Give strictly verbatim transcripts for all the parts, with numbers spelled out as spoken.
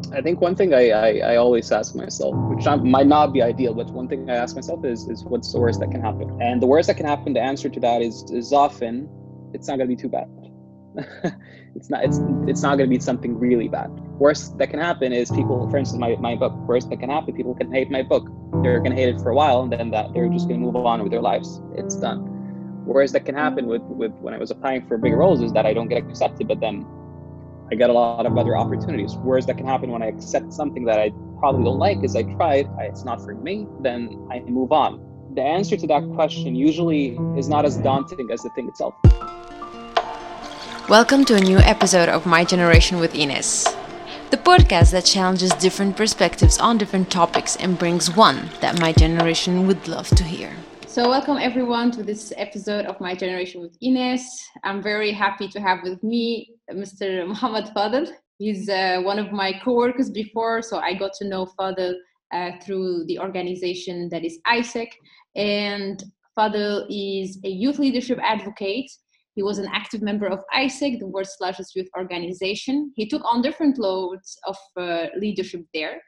I think one thing I, I, I always ask myself, which not, might not be ideal, but one thing I ask myself is is what's the worst that can happen? And the worst that can happen, the answer to that is is often it's not going to be too bad. it's not it's it's not going to be something really bad. Worst that can happen is people, for instance, my, my book. Worst that can happen, people can hate my book. They're going to hate it for a while, and then that they're just going to move on with their lives. It's done. Worst that can happen with with when I was applying for bigger roles is that I don't get accepted, but then I get a lot of other opportunities. Whereas that can happen when I accept something that I probably don't like is I tried, it's not for me, then I move on. The answer to that question usually is not as daunting as the thing itself. Welcome to a new episode of My Generation with Ines, the podcast that challenges different perspectives on different topics and brings one that my generation would love to hear. So welcome everyone to this episode of My Generation with Ines. I'm very happy to have with me Mister Mohammed Fadel. He's uh, one of my co-workers before, so I got to know Fadel uh, through the organization that is AIESEC. And Fadel is a youth leadership advocate. He was an active member of AIESEC, the world's largest youth organization. He took on different loads of uh, leadership there.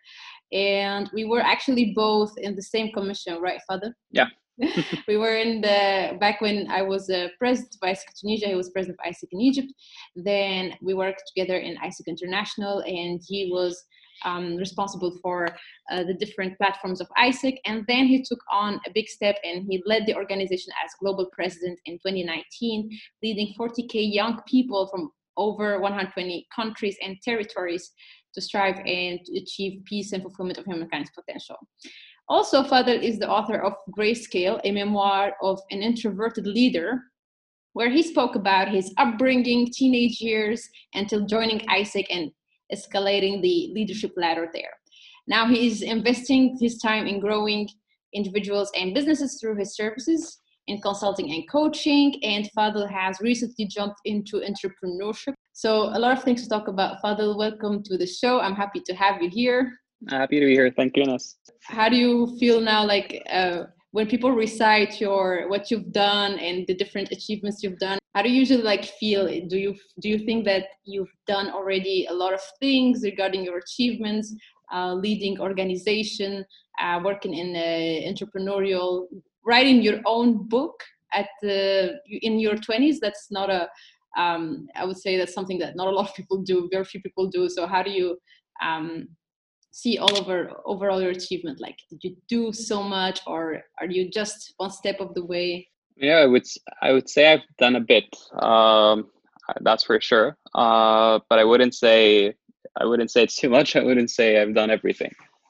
And we were actually both in the same commission, right, Fadel? Yeah. We were in the, back when I was uh, president of AIESEC Tunisia, he was president of AIESEC in Egypt. Then we worked together in AIESEC International, and he was um, responsible for uh, the different platforms of AIESEC. And then he took on a big step and he led the organization as global president in twenty nineteen, leading forty K young people from over one hundred twenty countries and territories to strive and to achieve peace and fulfillment of humankind's potential. Also, Fadel is the author of Grayscale, a memoir of an introverted leader, where he spoke about his upbringing, teenage years, until joining AIESEC and escalating the leadership ladder there. Now he is investing his time in growing individuals and businesses through his services in consulting and coaching, and Fadel has recently jumped into entrepreneurship. So a lot of things to talk about. Fadel, welcome to the show. I'm happy to have you here. Happy to be here. Thank you, Ines. How do you feel now, like uh, when people recite your what you've done and the different achievements you've done? How do you usually like feel? Do you do you think that you've done already a lot of things regarding your achievements, uh, leading organization, uh, working in uh, entrepreneurial, writing your own book at the in your twenties? That's not a um, I would say that's something that not a lot of people do. Very few people do. So how do you um, see all over overall your achievement? Like, did you do so much, or are you just one step of the way? Yeah, I would I would say I've done a bit. Um, that's for sure. Uh, but I wouldn't say I wouldn't say it's too much. I wouldn't say I've done everything.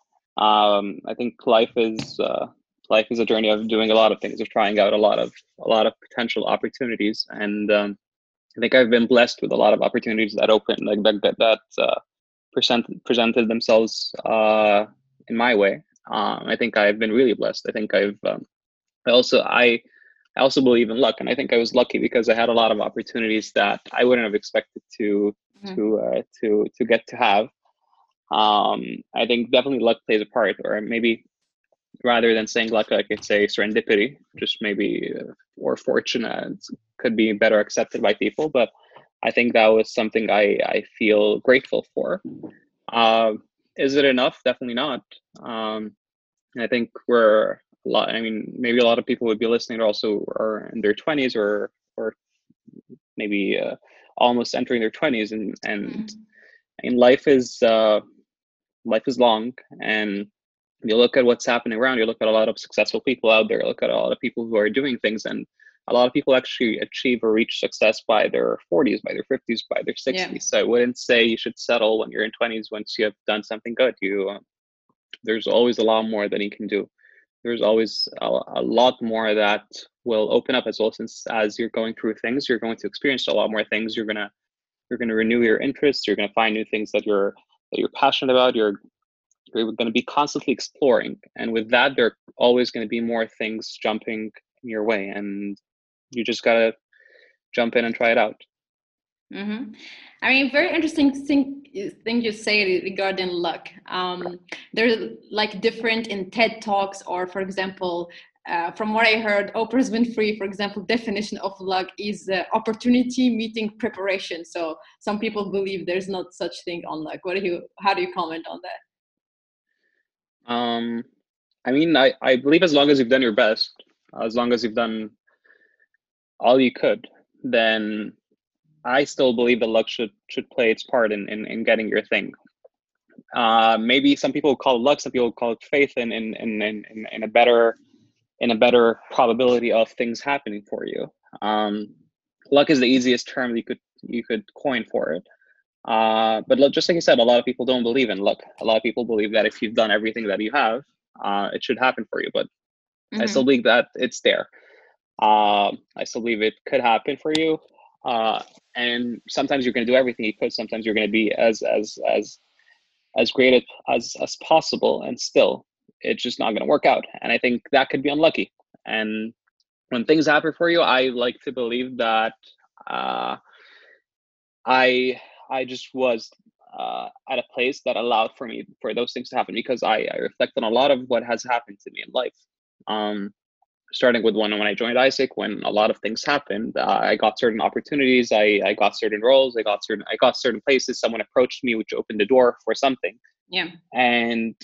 Um, I think life is uh, life is a journey of doing a lot of things, of trying out a lot of a lot of potential opportunities, and um, I think I've been blessed with a lot of opportunities that open like that that, that uh, present, presented themselves uh, in my way. Um, I think I've been really blessed. I think I've um, I also I I also believe in luck, and I think I was lucky because I had a lot of opportunities that I wouldn't have expected to mm-hmm. to uh, to to get to have. Um, I think definitely luck plays a part, or maybe rather than saying luck, I could say serendipity, just maybe uh, or fortune uh, could be better accepted by people. But I think that was something I, I feel grateful for. Uh, is it enough? Definitely not. Um, I think we're a lot. I mean, maybe a lot of people would be listening are also are in their twenties or or maybe uh, almost entering their twenties, and and mm-hmm. and life is uh, life is long, and you look at what's happening around. You look at a lot of successful people out there. Look at a lot of people who are doing things, and a lot of people actually achieve or reach success by their forties, by their fifties, by their sixties. Yeah. So I wouldn't say you should settle when you're in twenties once you have done something good. You, uh, there's always a lot more that you can do. There's always a, a lot more that will open up as well. Since as you're going through things, you're going to experience a lot more things. You're gonna, you're gonna renew your interests. You're gonna find new things that you're that you're passionate about. You're you're going to be constantly exploring, and with that, there are always going to be more things jumping in your way, and you just gotta jump in and try it out. Mm-hmm. I mean, very interesting thing thing you say regarding luck. Um, there's like different in TED Talks, or for example, uh, from what I heard, Oprah Winfrey, for example, definition of luck is uh, opportunity meeting preparation. So some people believe there's not such thing on luck. What do you? How do you comment on that? Um, I mean, I, I believe as long as you've done your best, as long as you've done all you could, then I still believe that luck should should play its part in in, in getting your thing. Uh, maybe some people call it luck, some people call it faith, in in in in, in a better in a better probability of things happening for you. Um, luck is the easiest term you could you could coin for it. Uh, but just like you said, a lot of people don't believe in luck. A lot of people believe that if you've done everything that you have, uh, it should happen for you. But mm-hmm. I still believe that it's there. Um, I still believe it could happen for you. Uh, and sometimes you're going to do everything you could. Sometimes you're going to be as as as as great as as possible, and still it's just not going to work out. And I think that could be unlucky. And when things happen for you, I like to believe that uh, I I just was uh, at a place that allowed for me for those things to happen, because I, I reflect on a lot of what has happened to me in life. Um, starting with when when I joined AIESEC, when a lot of things happened, uh, I got certain opportunities, I, I got certain roles, I got certain I got certain places. Someone approached me, which opened the door for something. Yeah. And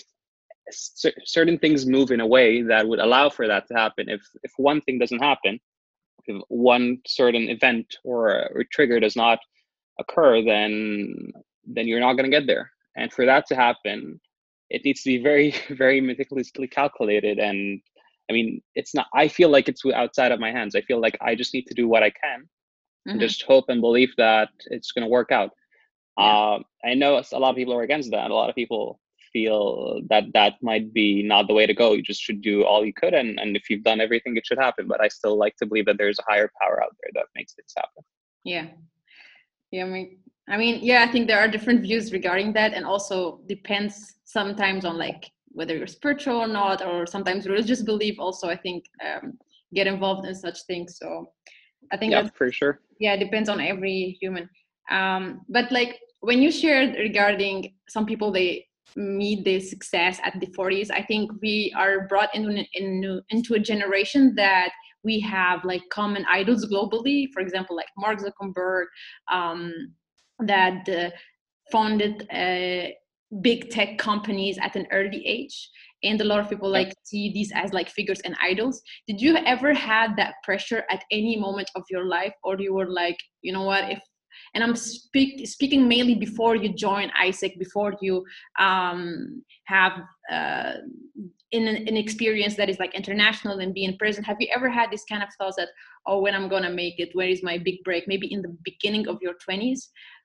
c- certain things move in a way that would allow for that to happen. If if one thing doesn't happen, if one certain event or, or trigger does not occur, then then you're not going to get there. And for that to happen, it needs to be very, very meticulously calculated. And I mean, it's not, I feel like it's outside of my hands. I feel like I just need to do what I can mm-hmm. and just hope and believe that it's going to work out. Yeah. Um, I know a lot of people are against that. A lot of people feel that that might be not the way to go. You just should do all you could. And, and if you've done everything, it should happen. But I still like to believe that there's a higher power out there that makes things happen. Yeah. Yeah. I mean, I mean, yeah, I think there are different views regarding that. And also depends sometimes on like whether you're spiritual or not, or sometimes religious belief also, I think, um, get involved in such things. So I think yeah, that's, for sure. Yeah, it depends on every human. Um, but like when you shared regarding some people, they meet their success at the forties, I think we are brought into, into, into a generation that we have like common idols globally. For example, like Mark Zuckerberg, um, that uh, founded uh, big tech companies at an early age. And a lot of people like see these as like figures and idols. Did you ever had that pressure at any moment of your life? Or you were like, you know what, if, and I'm speak, speaking mainly before you join AIESEC, before you um, have uh, in an, an experience that is like international and being present, have you ever had this kind of thoughts that, oh, when I'm gonna make it, where is my big break? Maybe in the beginning of your twenties,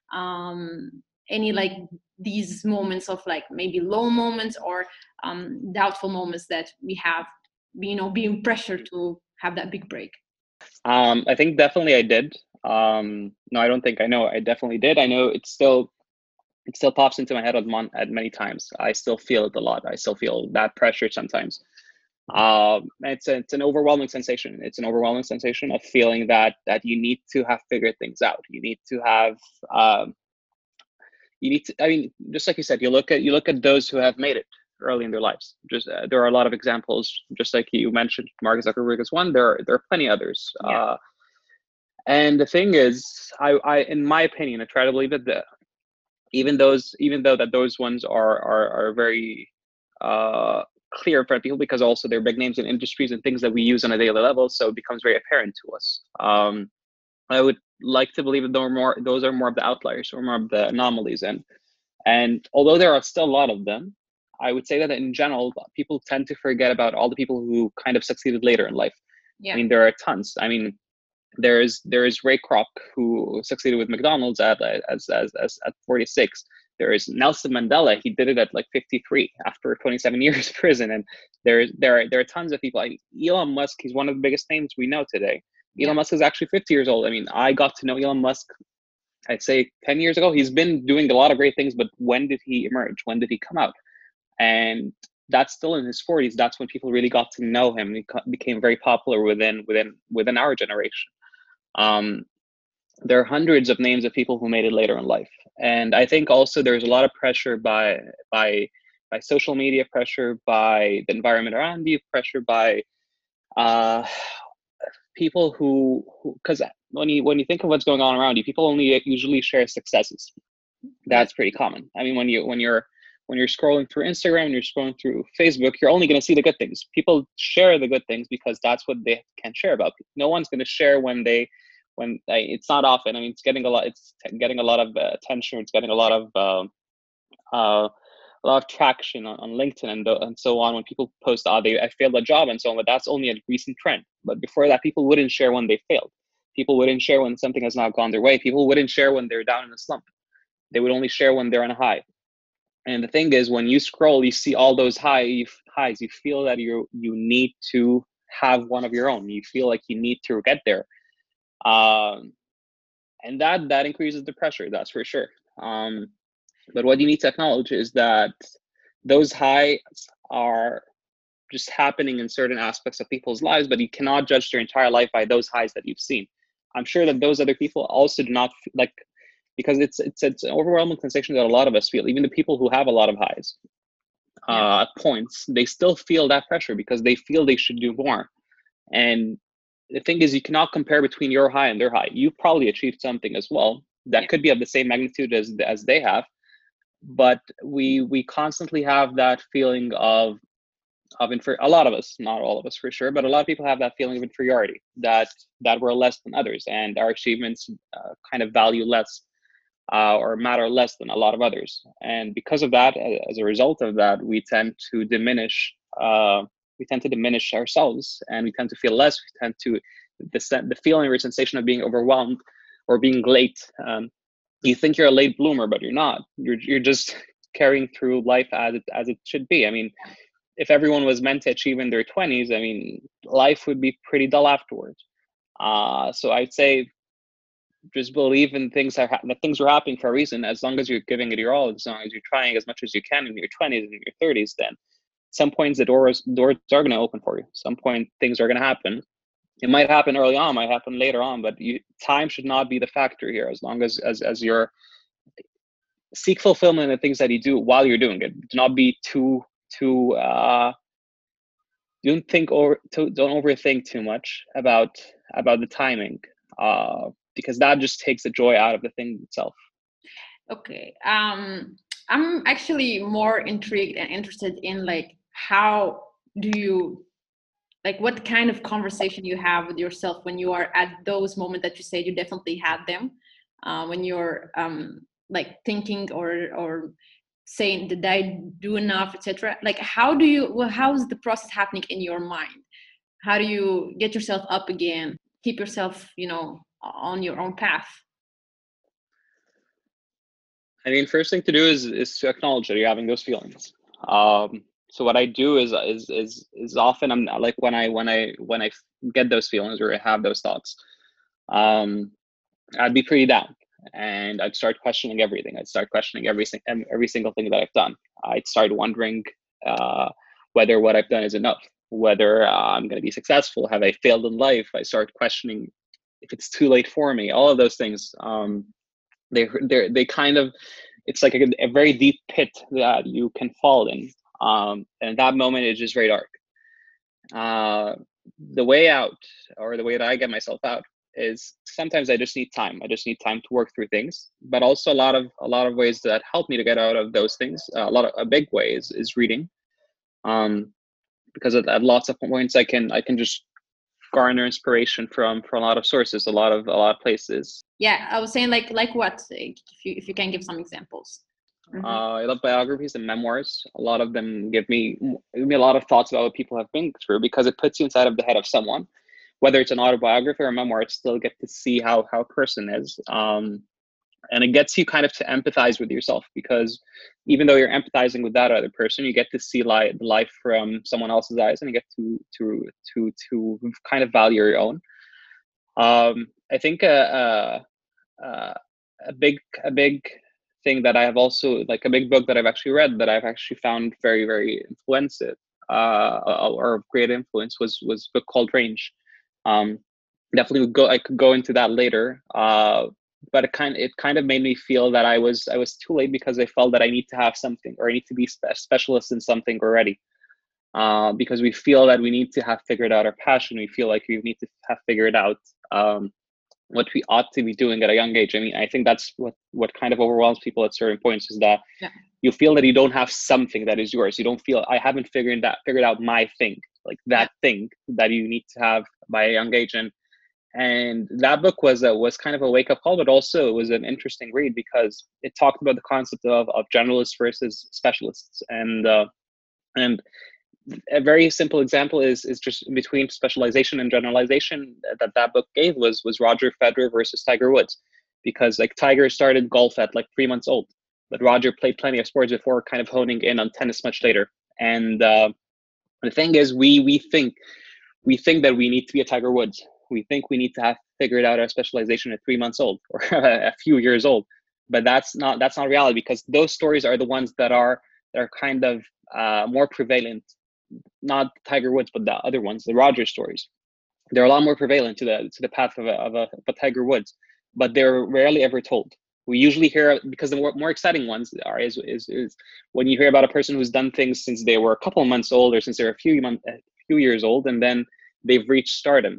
um, any like these moments of like maybe low moments or um, doubtful moments that we have, you know, being pressured to have that big break? Um, I think definitely I did. Um, no, I don't think I know. I definitely did. I know it's still, it still pops into my head at, mon- at many times. I still feel it a lot. I still feel that pressure sometimes. Um, it's a, it's an overwhelming sensation. It's an overwhelming sensation of feeling that that you need to have figured things out. You need to have, um, you need to. I mean, just like you said, you look at you look at those who have made it early in their lives. Just uh, there are a lot of examples. Just like you mentioned, Mark Zuckerberg is one. There are, there are plenty others. Yeah. Uh, and the thing is, I, I, in my opinion, I try to believe that the, even those, even though that those ones are are are very uh, clear for people, because also they're big names in industries and things that we use on a daily level, so it becomes very apparent to us. Um, I would like to believe that those are more, those are more of the outliers, or more of the anomalies, and and although there are still a lot of them, I would say that in general, people tend to forget about all the people who kind of succeeded later in life. Yeah. I mean, there are tons. I mean, there is there is Ray Kroc, who succeeded with McDonald's at as as, as at forty-six. There is Nelson Mandela. He did it at like fifty-three after twenty-seven years of prison. And there there are there are tons of people. I mean, Elon Musk, he's one of the biggest names we know today. Elon yeah. Musk is actually fifty years old. I mean, I got to know Elon Musk, I'd say ten years ago. He's been doing a lot of great things, but when did he emerge? When did he come out? And that's still in his forties. That's when people really got to know him. He became very popular within within within our generation. Um, there are hundreds of names of people who made it later in life. And I think also there's a lot of pressure by by by social media, pressure by the environment around you, pressure by uh, people who, because when you when you think of what's going on around you, people only usually share successes. That's pretty common. I mean, when you when you're when you're scrolling through Instagram, you're scrolling through Facebook, you're only going to see the good things. People share the good things because that's what they can share about. No one's going to share when they when they, it's not often. I mean, it's getting a lot. It's getting a lot of uh, attention. It's getting a lot of um, uh, a lot of traction on, on LinkedIn and and so on. When people post, "Oh, they I failed a job" and so on, but that's only a recent trend. But before that, people wouldn't share when they failed. People wouldn't share when something has not gone their way. People wouldn't share when they're down in a slump. They would only share when they're on a high. And the thing is, when you scroll, you see all those high you, highs. You feel that you you need to have one of your own. You feel like you need to get there, um, and that that increases the pressure. That's for sure. Um, but what you need to acknowledge is that those highs are just happening in certain aspects of people's lives, but you cannot judge their entire life by those highs that you've seen. I'm sure that those other people also do not like, because it's it's it's an overwhelming sensation that a lot of us feel. Even the people who have a lot of highs uh, at points, they still feel that pressure because they feel they should do more. And the thing is, you cannot compare between your high and their high. You probably achieved something as well that yeah. could be of the same magnitude as as they have, but we we constantly have that feeling of of infer- a lot of us, not all of us for sure, but a lot of people have that feeling of inferiority, that that we're less than others and our achievements uh, kind of value less uh, or matter less than a lot of others. And because of that, as a result of that, we tend to diminish uh, we tend to diminish ourselves, and we tend to feel less. We tend to the, the feeling or sensation of being overwhelmed or being late. Um, you think you're a late bloomer, but you're not. You're you're just carrying through life as it as it should be. I mean, if everyone was meant to achieve in their twenties, I mean, life would be pretty dull afterwards. Uh, so I'd say just believe in things are ha- that things are happening for a reason. As long as you're giving it your all, as long as you're trying as much as you can in your twenties and your thirties, then some points the doors doors are going to open for you. Some point things are going to happen. It might happen early on, might happen later on, but you, time should not be the factor here. As long as as as you're seek fulfillment in the things that you do while you're doing it. Do not be too too uh don't think or to, don't overthink too much about about the timing, uh because that just takes the joy out of the thing itself. Okay, um I'm actually more intrigued and interested in like how do you like what kind of conversation you have with yourself when you are at those moments that you said you definitely had them, uh, when you're um like thinking or or saying, did I do enough, et cetera. Like, how do you, well, how is the process happening in your mind? How do you get yourself up again, keep yourself, you know, on your own path? I mean, first thing to do is is to acknowledge that you're having those feelings. Um, so what I do is is is is often I'm like when I when I when I get those feelings or I have those thoughts, um, I'd be pretty down. And I'd start questioning everything. I'd start questioning every every single thing that I've done. I'd start wondering uh, whether what I've done is enough, whether uh, I'm going to be successful. Have I failed in life? I start questioning if it's too late for me. All of those things. Um, they they they kind of, it's like a, a very deep pit that you can fall in. Um, and at that moment, it's just very dark. Uh, the way out, or the way that I get myself out, is sometimes I just need time. I just need time to work through things. But also a lot of a lot of ways that help me to get out of those things. Uh, a lot of a big way is, is reading, um, because at, at lots of points I can I can just garner inspiration from from a lot of sources, a lot of a lot of places. Yeah, I was saying like like what? If you if you can give some examples. Mm-hmm. Uh, I love biographies and memoirs. A lot of them give me give me a lot of thoughts about what people have been through, because it puts you inside of the head of someone. Whether it's an autobiography or a memoir, it still get to see how how a person is, um, and it gets you kind of to empathize with yourself, because even though you're empathizing with that other person, you get to see life life from someone else's eyes, and you get to to to to kind of value your own. Um, I think a, a, a big a big thing that I have also, like a big book that I've actually read that I've actually found very very influential, uh, or of great influence, was was a book called Range. Um, definitely would go. I could go into that later. Uh, but it kind it kind of made me feel that I was I was too late, because I felt that I need to have something, or I need to be a specialist in something already. uh, because we feel that we need to have figured out our passion. We feel like we need to have figured out um, what we ought to be doing at a young age. I mean, I think that's what, what kind of overwhelms people at certain points, is that yeah. you feel that you don't have something that is yours. You don't feel, I haven't figured that figured out my thing, like that yeah. thing that you need to have by a young age. And and that book was a, was kind of a wake up call, but also it was an interesting read because it talked about the concept of, of generalists versus specialists. And uh, and a very simple example is is just between specialization and generalization that that book gave was was Roger Federer versus Tiger Woods, because like Tiger started golf at like three months old, but Roger played plenty of sports before kind of honing in on tennis much later. And uh, the thing is, we we think we think that we need to be a Tiger Woods. We think we need to have figured out our specialization at three months old or a few years old, but that's not that's not reality, because those stories are the ones that are that are kind of uh, more prevalent. Not Tiger Woods, but the other ones, the Roger stories. They're a lot more prevalent to the to the path of a, of a, of a Tiger Woods, but they're rarely ever told. We usually hear, because the more, more exciting ones are is, is is when you hear about a person who's done things since they were a couple of months old or since they're a few months, a few years old, and then they've reached stardom.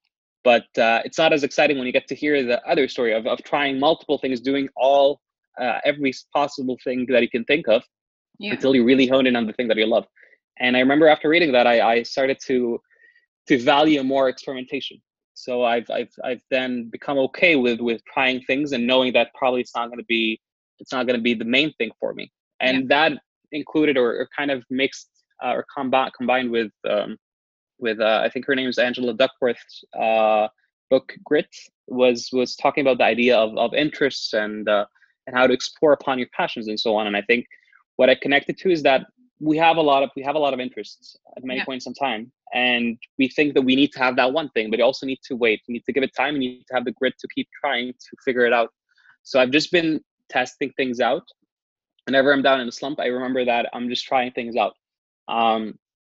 But uh, it's not as exciting when you get to hear the other story of of trying multiple things, doing all uh, every possible thing that you can think of, yeah. until you really hone in on the thing that you love. And I remember after reading that, I, I started to to value more experimentation. So I've I've I've then become okay with with trying things and knowing that probably it's not going to be it's not going to be the main thing for me. And yeah. that included or, or kind of mixed uh, or combi- combined with um, with uh, I think her name is Angela Duckworth's uh, book Grit, was was talking about the idea of of interests and uh, and how to explore upon your passions and so on. And I think what I connected to is that we have a lot of we have a lot of interests at many yeah. points in time, and we think that we need to have that one thing, but you also need to wait. You need to give it time. You need to have the grit to keep trying to figure it out. So I've just been testing things out. Whenever I'm down in a slump, I remember that I'm just trying things out. Um,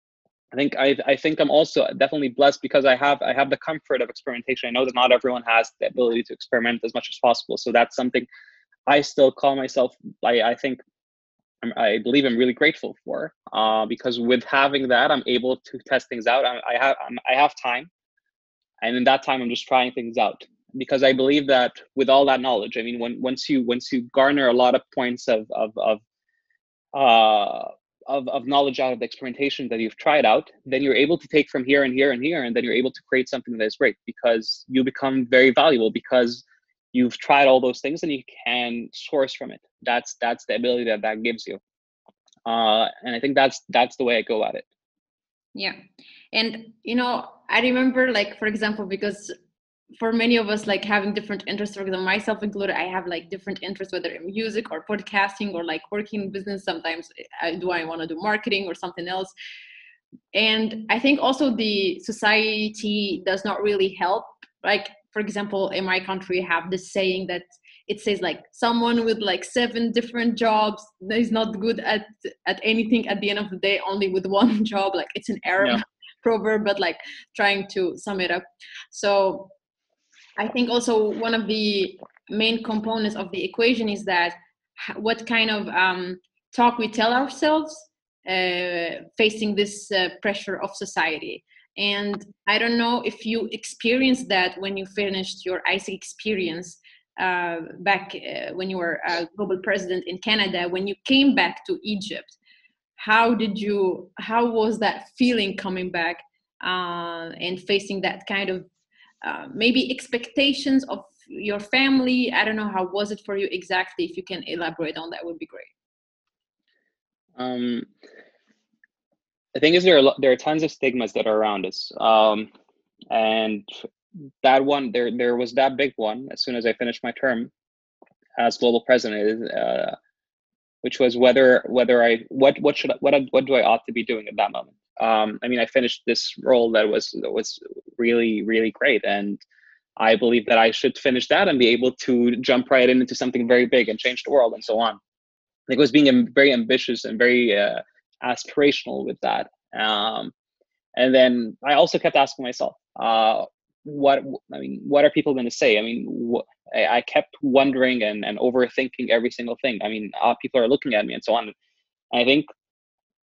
I think I I think I'm also definitely blessed because I have I have the comfort of experimentation. I know that not everyone has the ability to experiment as much as possible. So that's something I still call myself. I I think. I believe I'm really grateful for, uh, because with having that, I'm able to test things out. I, I have I'm, I have time, and in that time, I'm just trying things out. Because I believe that with all that knowledge, I mean, when once you once you garner a lot of points of of of uh, of, of knowledge out of the experimentation that you've tried out, then you're able to take from here and here and here, and then you're able to create something that is great, because you become very valuable because you've tried all those things and you can source from it. That's that's the ability that that gives you. Uh, and I think that's that's the way I go at it. Yeah. And, you know, I remember, like, for example, because for many of us, like, having different interests, for example, myself included, I have like different interests, whether in music or podcasting or like working in business. Sometimes I, do I want to do marketing or something else? And I think also the society does not really help. Like, for example, in my country, I have this saying that it says like someone with like seven different jobs is not good at at anything at the end of the day, only with one job. Like, it's an Arab yeah. proverb, but like trying to sum it up. So I think also one of the main components of the equation is that what kind of um, talk we tell ourselves uh, facing this uh, pressure of society. And I don't know if you experienced that when you finished your I S E C experience uh, back uh, when you were a global president in Canada, when you came back to Egypt. How did you, how was that feeling coming back uh, and facing that kind of uh, maybe expectations of your family? I don't know, how was it for you exactly? If you can elaborate on that, would be great. Um, the thing is, there are there are tons of stigmas that are around us, um, and that one there there was that big one as soon as I finished my term as global president, uh, which was whether whether I what what should I, what what do I ought to be doing at that moment. Um, I mean, I finished this role that was that was really really great, and I believe that I should finish that and be able to jump right into something very big and change the world and so on. I think it was being very ambitious and very uh, aspirational with that. Um, and then I also kept asking myself, uh, what, I mean, what are people going to say? I mean, wh- I, I kept wondering and, and overthinking every single thing. I mean, uh, people are looking at me and so on. And I think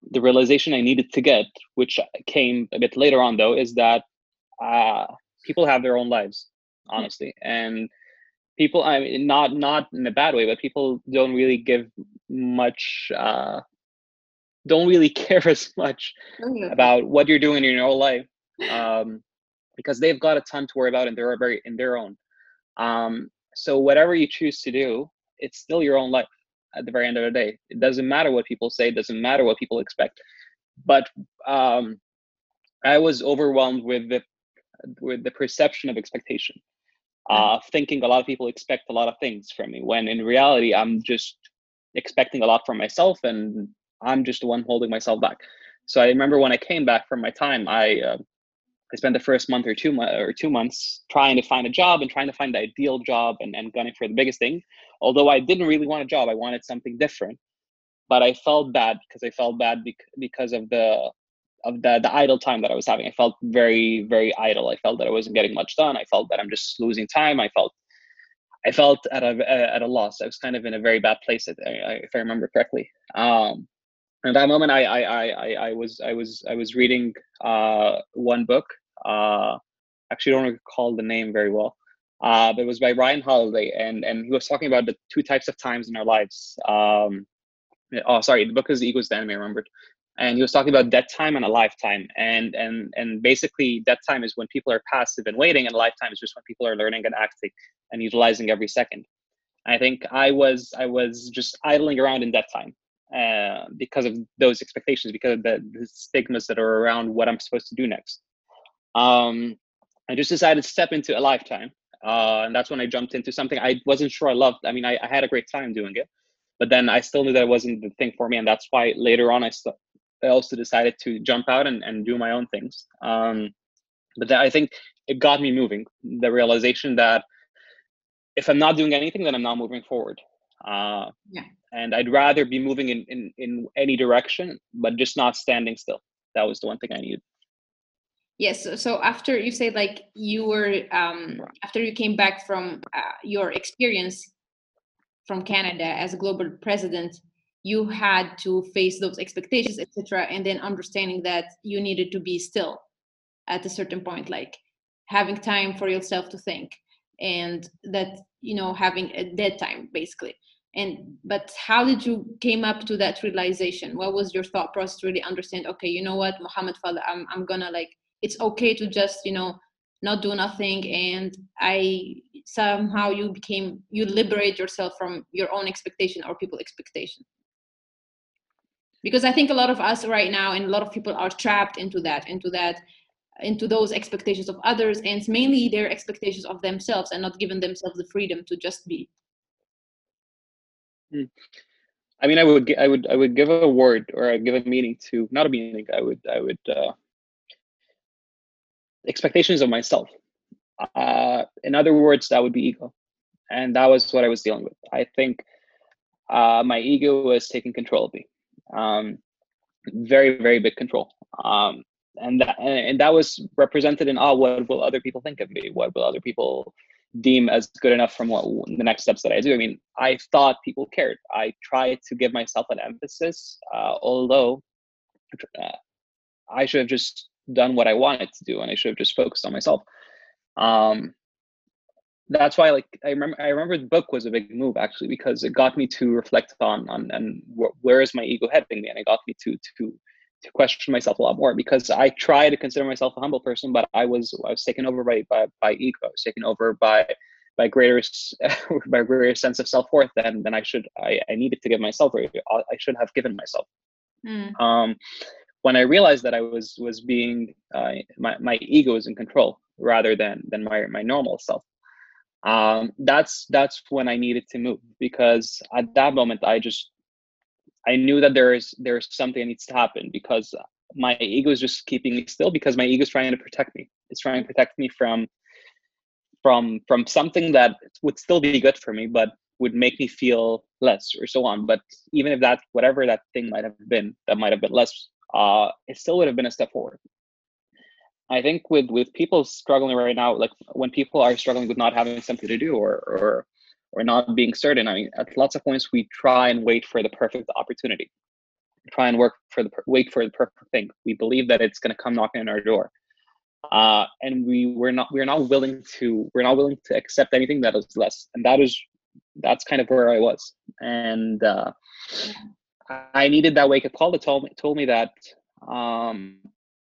the realization I needed to get, which came a bit later on though, is that uh, people have their own lives, honestly, and people, I mean, not not in a bad way, but people don't really give much, uh, don't really care as much about what you're doing in your whole life, um, because they've got a ton to worry about in their very in their own. Um, so whatever you choose to do, it's still your own life at the very end of the day. It doesn't matter what people say, it doesn't matter what people expect. But um, I was overwhelmed with the with the perception of expectation, uh, thinking a lot of people expect a lot of things from me, when in reality, I'm just expecting a lot from myself, and I'm just the one holding myself back. So I remember when I came back from my time, I uh, I spent the first month or two mo- or two months trying to find a job and trying to find the ideal job, and, and gunning for the biggest thing. Although I didn't really want a job, I wanted something different. But I felt bad because I felt bad bec- because of the of the the idle time that I was having. I felt very very idle. I felt that I wasn't getting much done. I felt that I'm just losing time. I felt I felt at a at a loss. I was kind of in a very bad place, if I, if I remember correctly. Um, at that moment, I I, I I I was I was I was reading uh, one book. Uh, actually, don't recall the name very well. Uh, but it was by Ryan Holiday, and and he was talking about the two types of times in our lives. Um, oh, sorry, the book is The Ego's the Enemy, I remembered. And he was talking about dead time and a lifetime. And and and basically, dead time is when people are passive and waiting, and a lifetime is just when people are learning and acting and utilizing every second. I think I was I was just idling around in that time, uh, because of those expectations, because of the, the stigmas that are around what I'm supposed to do next. Um, I just decided to step into a lifetime, uh, and that's when I jumped into something I wasn't sure I loved. I mean, I, I had a great time doing it, but then I still knew that it wasn't the thing for me, and that's why later on I, st- I also decided to jump out and, and do my own things. Um, but that, I think it got me moving. The realization that if I'm not doing anything, then I'm not moving forward. Uh, Yeah. and I'd rather be moving in, in, in any direction, but just not standing still. That was the one thing I needed. Yes. So, so after you say, like, you were um, after you came back from uh, your experience from Canada as a global president, you had to face those expectations, et cetera, and then understanding that you needed to be still at a certain point, like having time for yourself to think, and that, you know, having a dead time basically. And but how did you came up to that realization? What was your thought process to really understand, okay, you know what, Mohammed Fadl, I'm I'm gonna, like, it's okay to just, you know, not do nothing, and I somehow you became you liberate yourself from your own expectation or people expectation? Because I think a lot of us right now and a lot of people are trapped into that into that into those expectations of others, and it's mainly their expectations of themselves, and not giving themselves the freedom to just be. I mean, I would, I would, I would give a word, or I'd give a meaning to, not a meaning. I would, I would, uh, expectations of myself. Uh, in other words, that would be ego, and that was what I was dealing with. I think uh, my ego was taking control of me, um, very, very big control. Um, and that, and that was represented in, oh, what will other people think of me? What will other people deem as good enough from what the next steps that I do? I mean, I thought people cared. I tried to give myself an emphasis, uh, although uh, I should have just done what I wanted to do, and I should have just focused on myself. Um, that's why, like, I remember, I remember the book was a big move, actually, because it got me to reflect on on and wh- where is my ego heading me, and it got me to to to question myself a lot more, because I try to consider myself a humble person, but I was I was taken over by by, by ego. I was taken over by by greater by greater sense of self worth than than I should I, I needed to give myself, or I should have given myself. Mm. Um, when I realized that I was was being uh, my my ego was in control rather than than my my normal self. Um, that's that's when I needed to move, because at that moment I just I knew that there is there's something that needs to happen, because my ego is just keeping me still, because my ego is trying to protect me. It's trying to protect me from from from something that would still be good for me, but would make me feel less, or so on. But even if that, whatever that thing might have been, that might have been less, uh, it still would have been a step forward. I think with with people struggling right now, like when people are struggling with not having something to do, or or or not being certain, I mean, at lots of points we try and wait for the perfect opportunity. try and work for the wait for the perfect thing. We believe that it's going to come knocking on our door, uh, and we we're not we're not willing to we're not willing to accept anything that is less. And that is that's kind of where I was. And uh, I needed that wake up call that told me told me that um,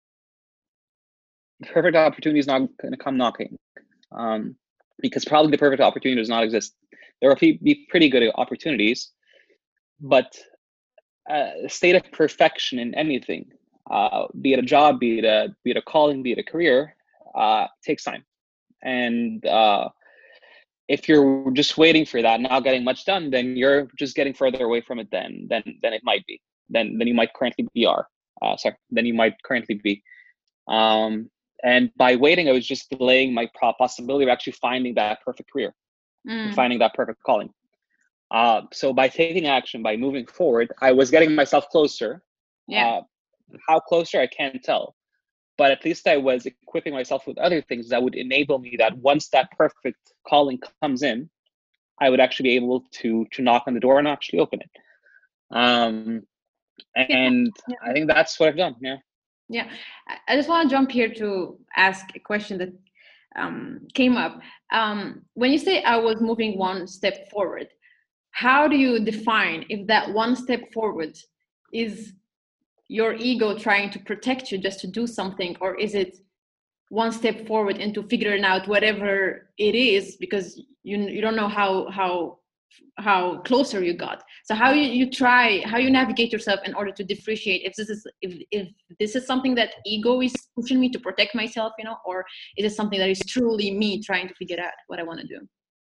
the perfect opportunity is not going to come knocking, um, because probably the perfect opportunity does not exist. There will be pretty good opportunities, but uh, a state of perfection in anything, uh, be it a job, be it a be it a calling, be it a career, uh, takes time. And uh, if you're just waiting for that, not getting much done, then you're just getting further away from it than than than it might be. Then then you might currently be are. Uh, sorry, then you might currently be. Um, and by waiting, I was just delaying my possibility of actually finding that perfect career, mm. and finding that perfect calling. Uh, so by taking action, by moving forward, I was getting myself closer. Yeah. Uh, how closer, I can't tell. But at least I was equipping myself with other things that would enable me that once that perfect calling comes in, I would actually be able to to knock on the door and actually open it. Um, and yeah. Yeah. I think that's what I've done. Yeah. Yeah. I just want to jump here to ask a question that um, came up. Um, when you say I was moving one step forward, how do you define if that one step forward is your ego trying to protect you just to do something, or is it one step forward into figuring out whatever it is because you you don't know how how how closer you got? So how you, you try how you navigate yourself in order to differentiate if this is if, if this is something that ego is pushing me to protect myself, you know, or is it something that is truly me trying to figure out what I want to do?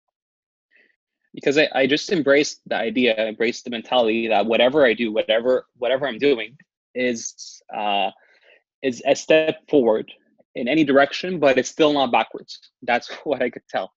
Because I, I just embraced the idea, I embraced the mentality that whatever I do, whatever whatever I'm doing is uh, is a step forward in any direction, but it's still not backwards. That's what I could tell.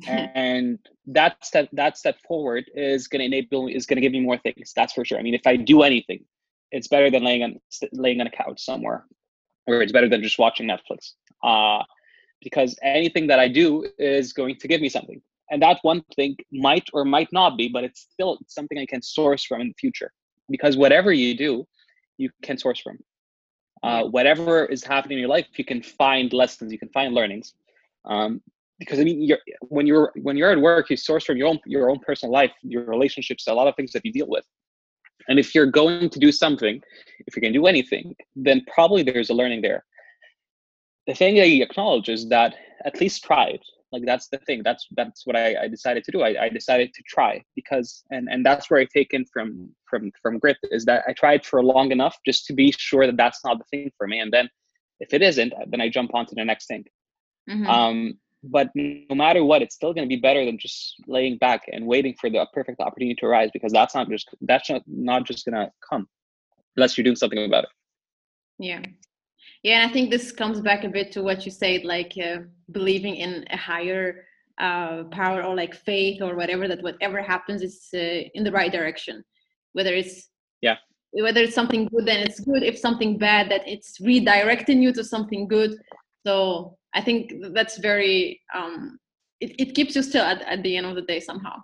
And that step that step forward is going to enable is going to give me more things. That's for sure. I mean, if I do anything, it's better than laying on laying on a couch somewhere, or it's better than just watching Netflix. Uh, because anything that I do is going to give me something. And that one thing might or might not be, but it's still something I can source from in the future. Because whatever you do, you can source from. Uh, whatever is happening in your life, you can find lessons, you can find learnings. Um, because I mean, you're, when you're when you're at work, you source from your own your own personal life, your relationships, a lot of things that you deal with. And if you're going to do something, if you're going to do anything, then probably there's a learning there. The thing that you acknowledge is that at least try it. Like that's the thing. That's that's what I, I decided to do. I, I decided to try because, and, and that's where I taken from from from grit is that I tried for long enough just to be sure that that's not the thing for me. And then if it isn't, then I jump on to the next thing. Mm-hmm. Um, but no matter what, it's still going to be better than just laying back and waiting for the perfect opportunity to arise, because that's not just that's not, not just going to come unless you're doing something about it. Yeah. Yeah, and I think this comes back a bit to what you said, like uh, believing in a higher uh, power or like faith or whatever, that whatever happens is uh, in the right direction. Whether it's yeah, whether it's something good, then it's good. If something bad, that it's redirecting you to something good. So I think that's very, um, it, it keeps you still at, at the end of the day somehow.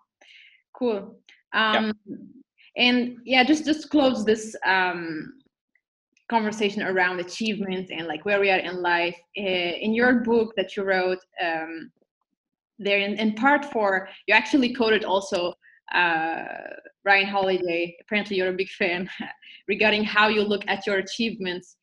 Cool. Um, yeah. And yeah, just just close this um, conversation around achievements and like where we are in life. Uh, in your book that you wrote, um, there in, in part four, you actually quoted also uh, Ryan Holiday. Apparently you're a big fan regarding how you look at your achievements.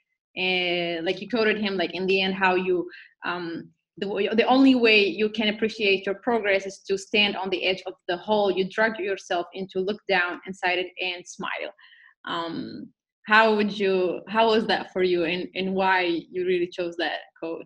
And like you quoted him, like in the end, how you, um, the, the only way you can appreciate your progress is to stand on the edge of the hole you drug yourself into, look down inside it and smile. Um, how would you, how was that for you, and, and why you really chose that quote?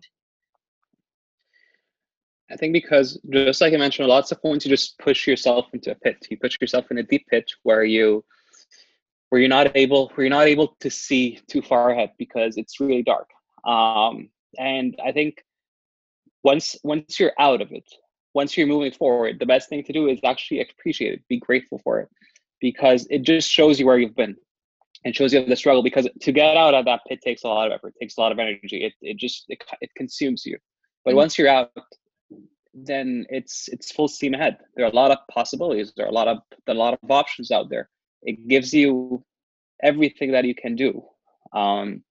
I think because just like I mentioned, lots of points you just push yourself into a pit. You push yourself in a deep pit where you, where you're not able, where you're not able to see too far ahead because it's really dark. Um, and I think once once you're out of it, once you're moving forward, the best thing to do is actually appreciate it, be grateful for it, because it just shows you where you've been and shows you the struggle. Because to get out of that pit takes a lot of effort, takes a lot of energy. It it just it, it consumes you. But mm-hmm. once you're out, then it's it's full steam ahead. There are a lot of possibilities. There are a lot of a lot of options out there. It gives you everything that you can do. Um,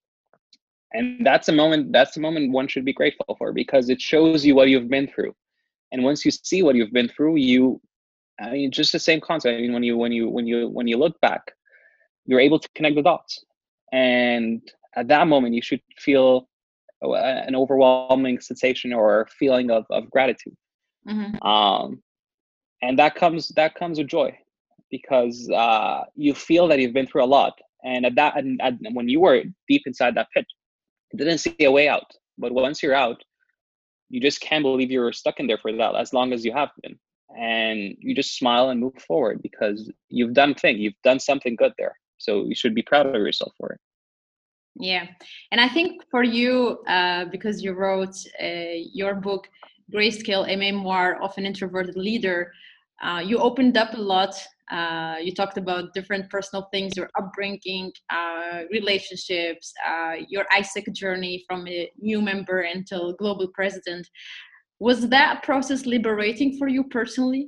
and that's a moment, that's a moment one should be grateful for, because it shows you what you've been through. And once you see what you've been through, you, I mean, just the same concept. I mean, when you, when you, when you, when you look back, you're able to connect the dots. And at that moment, you should feel an overwhelming sensation or feeling of, of gratitude. Mm-hmm. Um, and that comes, that comes with joy, because uh, you feel that you've been through a lot. And at that, and, and when you were deep inside that pit, you didn't see a way out. But once you're out, you just can't believe you were stuck in there for that as long as you have been. And you just smile and move forward, because you've done thing, you've done something good there. So you should be proud of yourself for it. Yeah. And I think for you, uh, because you wrote uh, your book, Grayscale, a memoir of an introverted leader, uh, you opened up a lot. Uh, you talked about different personal things, your upbringing, uh, relationships, uh, your I S E C journey from a new member until global president. Was that process liberating for you personally?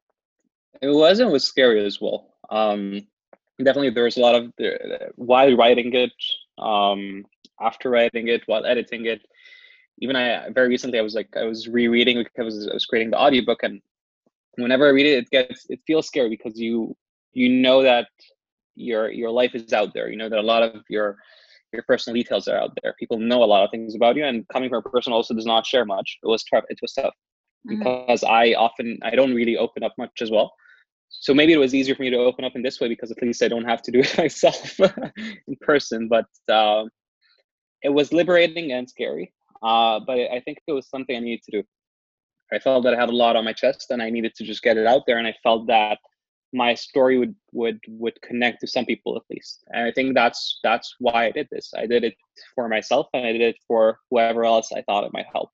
It was, and it was scary as well. Um, definitely, there was a lot of, uh, while writing it, um, after writing it, while editing it. Even I, very recently, I was like, I was rereading because I was, I was creating the audiobook, and whenever I read it, it gets, it feels scary, because you, you know that your, your life is out there. You know that a lot of your, your personal details are out there. People know a lot of things about you, and coming from a person also does not share much. It was tough. It was tough Mm-hmm. because I often, I don't really open up much as well. So maybe it was easier for me to open up in this way, because at least I don't have to do it myself in person. But um, it was liberating and scary. Uh, but I think it was something I needed to do. I felt that I had a lot on my chest, and I needed to just get it out there. And I felt that my story would would would connect to some people at least. And I think that's that's why I did this. I did it for myself, and I did it for whoever else I thought it might help.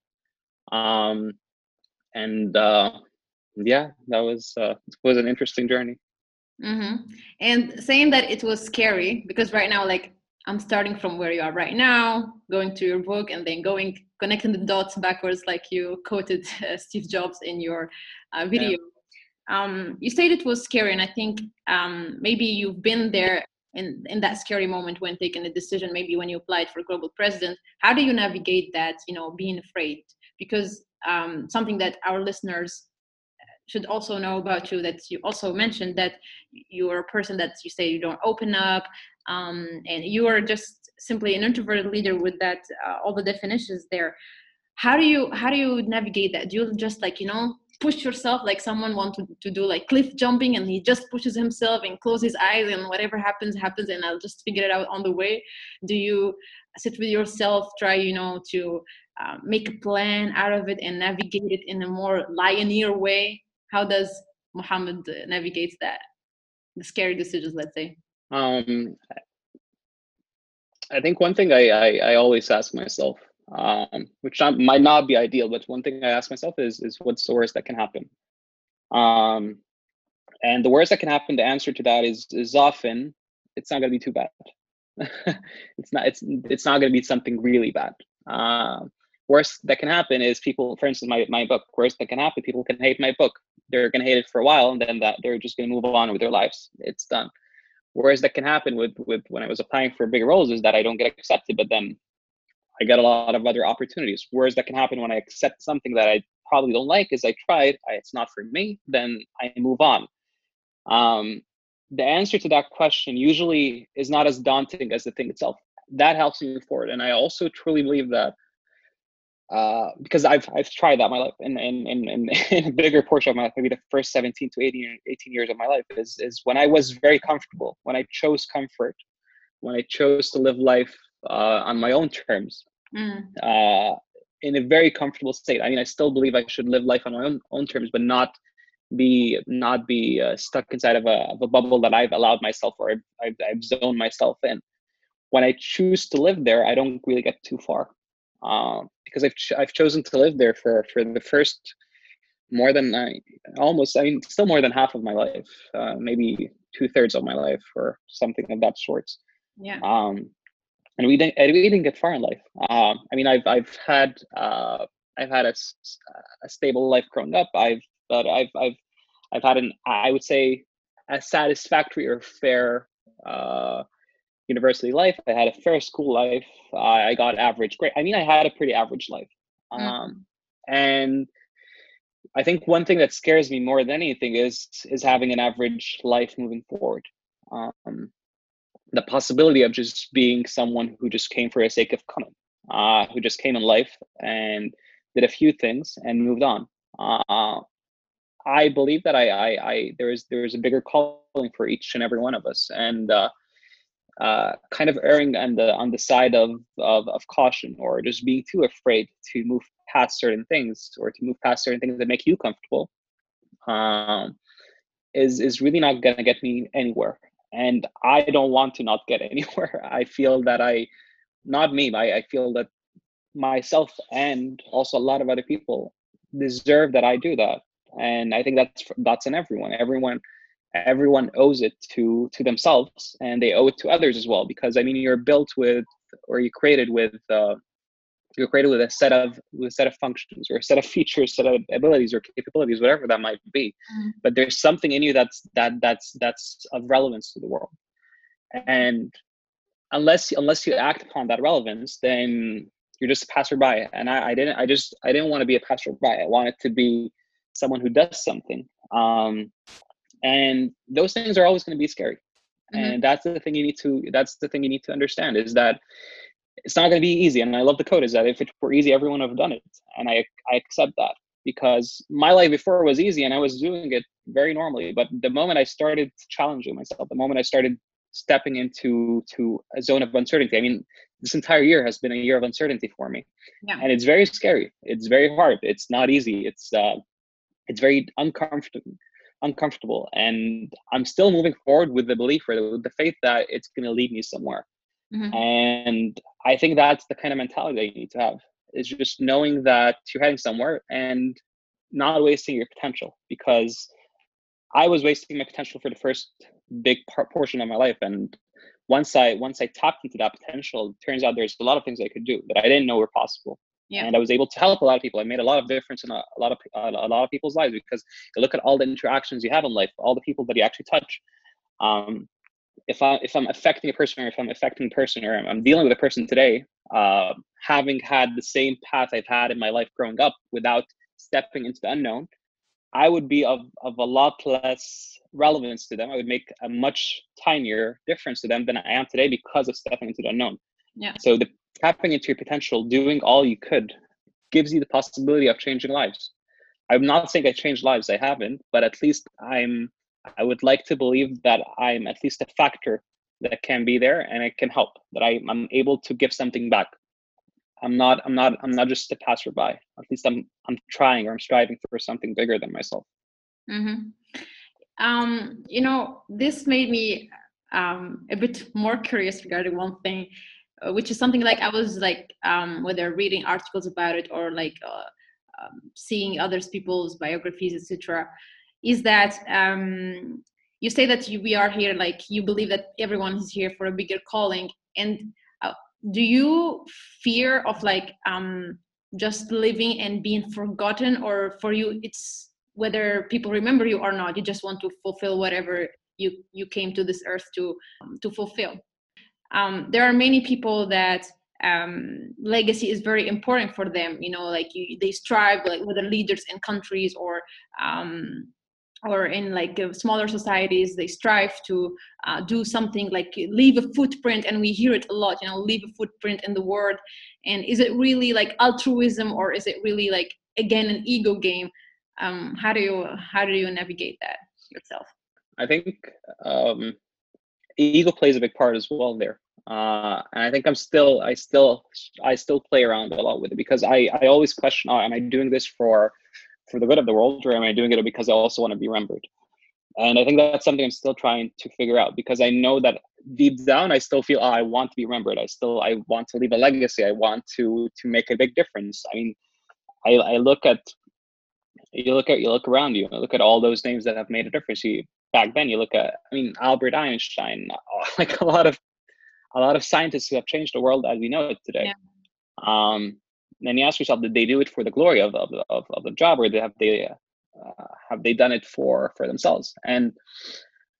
Um, and uh, yeah, that was uh, it was an interesting journey. Mm-hmm. And saying that it was scary, because right now, like, I'm starting from where you are right now, going to your book, and then going connecting the dots backwards, like you quoted uh, Steve Jobs in your uh, video. Yeah. Um, you said it was scary, and I think um, maybe you've been there in in that scary moment when taking a decision. Maybe when you applied for global president, how do you navigate that? You know, being afraid, because um, something that our listeners should also know about you, that you also mentioned that you're a person that you say you don't open up, um, and you are just simply an introverted leader with that uh, all the definitions there. How do you how do you navigate that? Do you just, like, you know, push yourself, like someone wants to, to do like cliff jumping, and he just pushes himself and closes his eyes, and whatever happens happens, and I'll just figure it out on the way? Do you sit with yourself, try, you know, to uh, make a plan out of it and navigate it in a more linear way? How does Mohammed uh, navigate that, the scary decisions, let's say? Um, I think one thing I, I, I always ask myself, um, which not, might not be ideal, but one thing I ask myself is, is what's the worst that can happen? Um, and the worst that can happen, the answer to that is, is often, it's not going to be too bad. it's not, it's, it's not going to be something really bad. Um, worst that can happen is people, for instance, my, my book, worst that can happen, people can hate my book. They're going to hate it for a while, and then that they're just going to move on with their lives. It's done. Whereas that can happen with, with when I was applying for bigger roles is that I don't get accepted, but then I get a lot of other opportunities. Whereas that can happen when I accept something that I probably don't like, is I tried, I, it's not for me, then I move on. Um, the answer to that question usually is not as daunting as the thing itself. That helps me move forward. And I also truly believe that uh, because I've I've tried that in my life, and in, in, in, in a bigger portion of my life, maybe the first seventeen to eighteen, eighteen years of my life is, is when I was very comfortable, when I chose comfort, when I chose to live life uh, on my own terms, Mm. uh, in a very comfortable state. I mean, I still believe I should live life on my own, own terms, but not be not be uh, stuck inside of a, of a bubble that I've allowed myself, or I've, I've, I've zoned myself in. When I choose to live there, I don't really get too far. Um, because I've ch- I've chosen to live there for for the first more than I almost I mean still more than half of my life, uh, maybe two thirds of my life, or something of that sort. Yeah. Um, and we didn't and we didn't get far in life. Um, I mean, I've I've had uh, I've had a, a stable life growing up. I've but I've I've I've had an I would say a satisfactory or fair uh, university life. I had a fair school life. I, I got average grade. I mean, I had a pretty average life. Mm-hmm. Um, and I think one thing that scares me more than anything is is having an average life moving forward. Um, the possibility of just being someone who just came for the sake of coming, uh, who just came in life and did a few things and moved on. Uh, I believe that I, I, I there is there is a bigger calling for each and every one of us, and uh, uh, kind of erring on the on the side of, of of caution, or just being too afraid to move past certain things, or to move past certain things that make you comfortable, um, is is really not gonna get me anywhere. And I don't want to not get anywhere. I feel that I, not me, I, I feel that myself and also a lot of other people deserve that I do that. And I think that's that's in everyone. Everyone everyone owes it to to themselves, and they owe it to others as well. Because I mean, you're built with, or you're created with, uh, you're created with a set of with a set of functions, or a set of features, set of abilities or capabilities, whatever that might be. But there's something in you that's that that's that's of relevance to the world. And unless unless you act upon that relevance, then you're just a passerby. And I, I didn't I just I didn't want to be a passerby. I wanted to be someone who does something. Um, and those things are always going to be scary. Mm-hmm. And that's the thing you need to that's the thing you need to understand, is that it's not going to be easy. And I love the quote, is that if it were easy, everyone would have done it. And I I accept that, because my life before was easy and I was doing it very normally. But the moment I started challenging myself, the moment I started stepping into to a zone of uncertainty, I mean, this entire year has been a year of uncertainty for me. Yeah. And it's very scary. It's very hard. It's not easy. It's uh, it's very uncomfortable. uncomfortable and I'm still moving forward with the belief, or with the faith, that it's going to lead me somewhere. Mm-hmm. And I think that's the kind of mentality that you need to have, is just knowing that you're heading somewhere and not wasting your potential. Because I was wasting my potential for the first big part, portion of my life. And once I once I tapped into that potential, it turns out there's a lot of things I could do that I didn't know were possible. Yeah. And I was able to help a lot of people. I made a lot of difference in a, a lot of a, a lot of people's lives, because you look at all the interactions you have in life, all the people that you actually touch. Um, if I if I'm affecting a person, or if I'm affecting a person, or I'm, I'm dealing with a person today, uh, having had the same path I've had in my life growing up, without stepping into the unknown, I would be of, of a lot less relevance to them. I would make a much tinier difference to them than I am today, because of stepping into the unknown. Yeah. So the tapping into your potential, doing all you could, gives you the possibility of changing lives. I'm not saying I changed lives, I haven't, but at least I'm, I would like to believe that I'm at least a factor that can be there, and it can help, that I, I'm able to give something back. I'm not, I'm not, I'm not just a passerby. At least I'm, I'm trying, or I'm striving for something bigger than myself. Mm-hmm. Um, you know, this made me um, a bit more curious regarding one thing, uh, which is something like I was like, um, whether reading articles about it, or like uh, um, seeing others people's biographies, et cetera. Is that um, you say that you, we are here, like you believe that everyone is here for a bigger calling, and uh, do you fear of like um, just living and being forgotten, or for you it's whether people remember you or not, you just want to fulfill whatever you you came to this earth to um, to fulfill? Um, there are many people that um, legacy is very important for them. You know, like you, they strive, like whether leaders in countries, or um, or in like uh, smaller societies, they strive to uh, do something, like leave a footprint, and we hear it a lot, you know, leave a footprint in the world. And is it really like altruism, or is it really like, again, an ego game? Um, how do you how do you navigate that yourself? I think um, ego plays a big part as well there. Uh, and I think I'm still, I still, I still play around a lot with it, because I, I always question, oh, am I doing this for, for the good of the world, or am I doing it because I also want to be remembered? And I think that's something I'm still trying to figure out, because I know that deep down, I still feel, oh, I want to be remembered. I still, I want to leave a legacy. I want to, to make a big difference. I mean, I, I look at, you look at, you look around you, look at all those names that have made a difference. You, back then, you look at, I mean, Albert Einstein, like a lot of, a lot of scientists who have changed the world as we know it today. Yeah. Um, then you ask yourself, did they do it for the glory of of of, of the job, or have they uh, have they done it for for themselves? And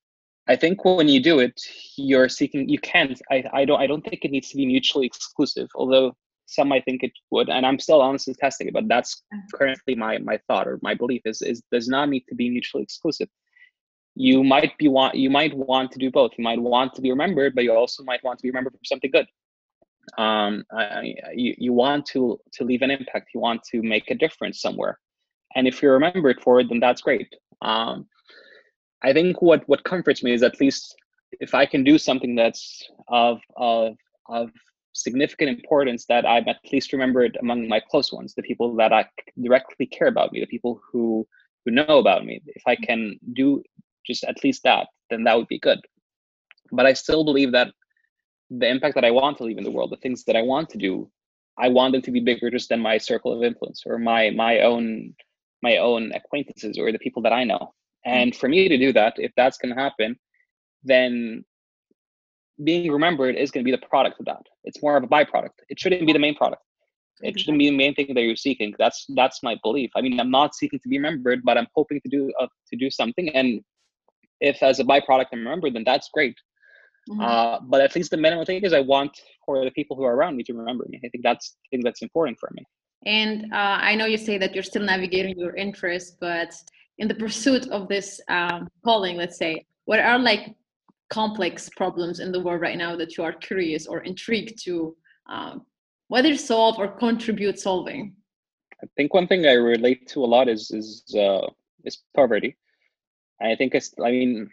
I think when you do it, you're seeking. You can't. I. I don't. I don't think it needs to be mutually exclusive. Although some might think it would, and I'm still honestly testing it. But that's currently my my thought or my belief is is does not need to be mutually exclusive. You might be want. You might want to do both. You might want to be remembered, but you also might want to be remembered for something good. Um, I, you you want to to leave an impact. You want to make a difference somewhere, and if you're remembered for it, then that's great. Um, I think what what comforts me is at least if I can do something that's of of of significant importance, that I'm at least remembered among my close ones, the people that I directly care about me, the people who who know about me. If I can do just at least that, then that would be good. But I still believe that the impact that I want to leave in the world, the things that I want to do, I want them to be bigger just than my circle of influence or my my own my own acquaintances or the people that I know. And for me to do that, if that's going to happen, then being remembered is going to be the product of that. It's more of a byproduct. It shouldn't be the main product. It shouldn't be the main thing that you're seeking. That's that's my belief. I mean, I'm not seeking to be remembered, but I'm hoping to do uh, to do something. And if as a byproduct I'm remembered, then that's great. Mm-hmm. Uh, but at least the minimum thing is I want for the people who are around me to remember me. I think that's the thing that's important for me. And uh, I know you say that you're still navigating your interests, but in the pursuit of this um, calling, let's say, what are like complex problems in the world right now that you are curious or intrigued to um, whether solve or contribute solving? I think one thing I relate to a lot is is uh, is poverty. I think it's, I mean,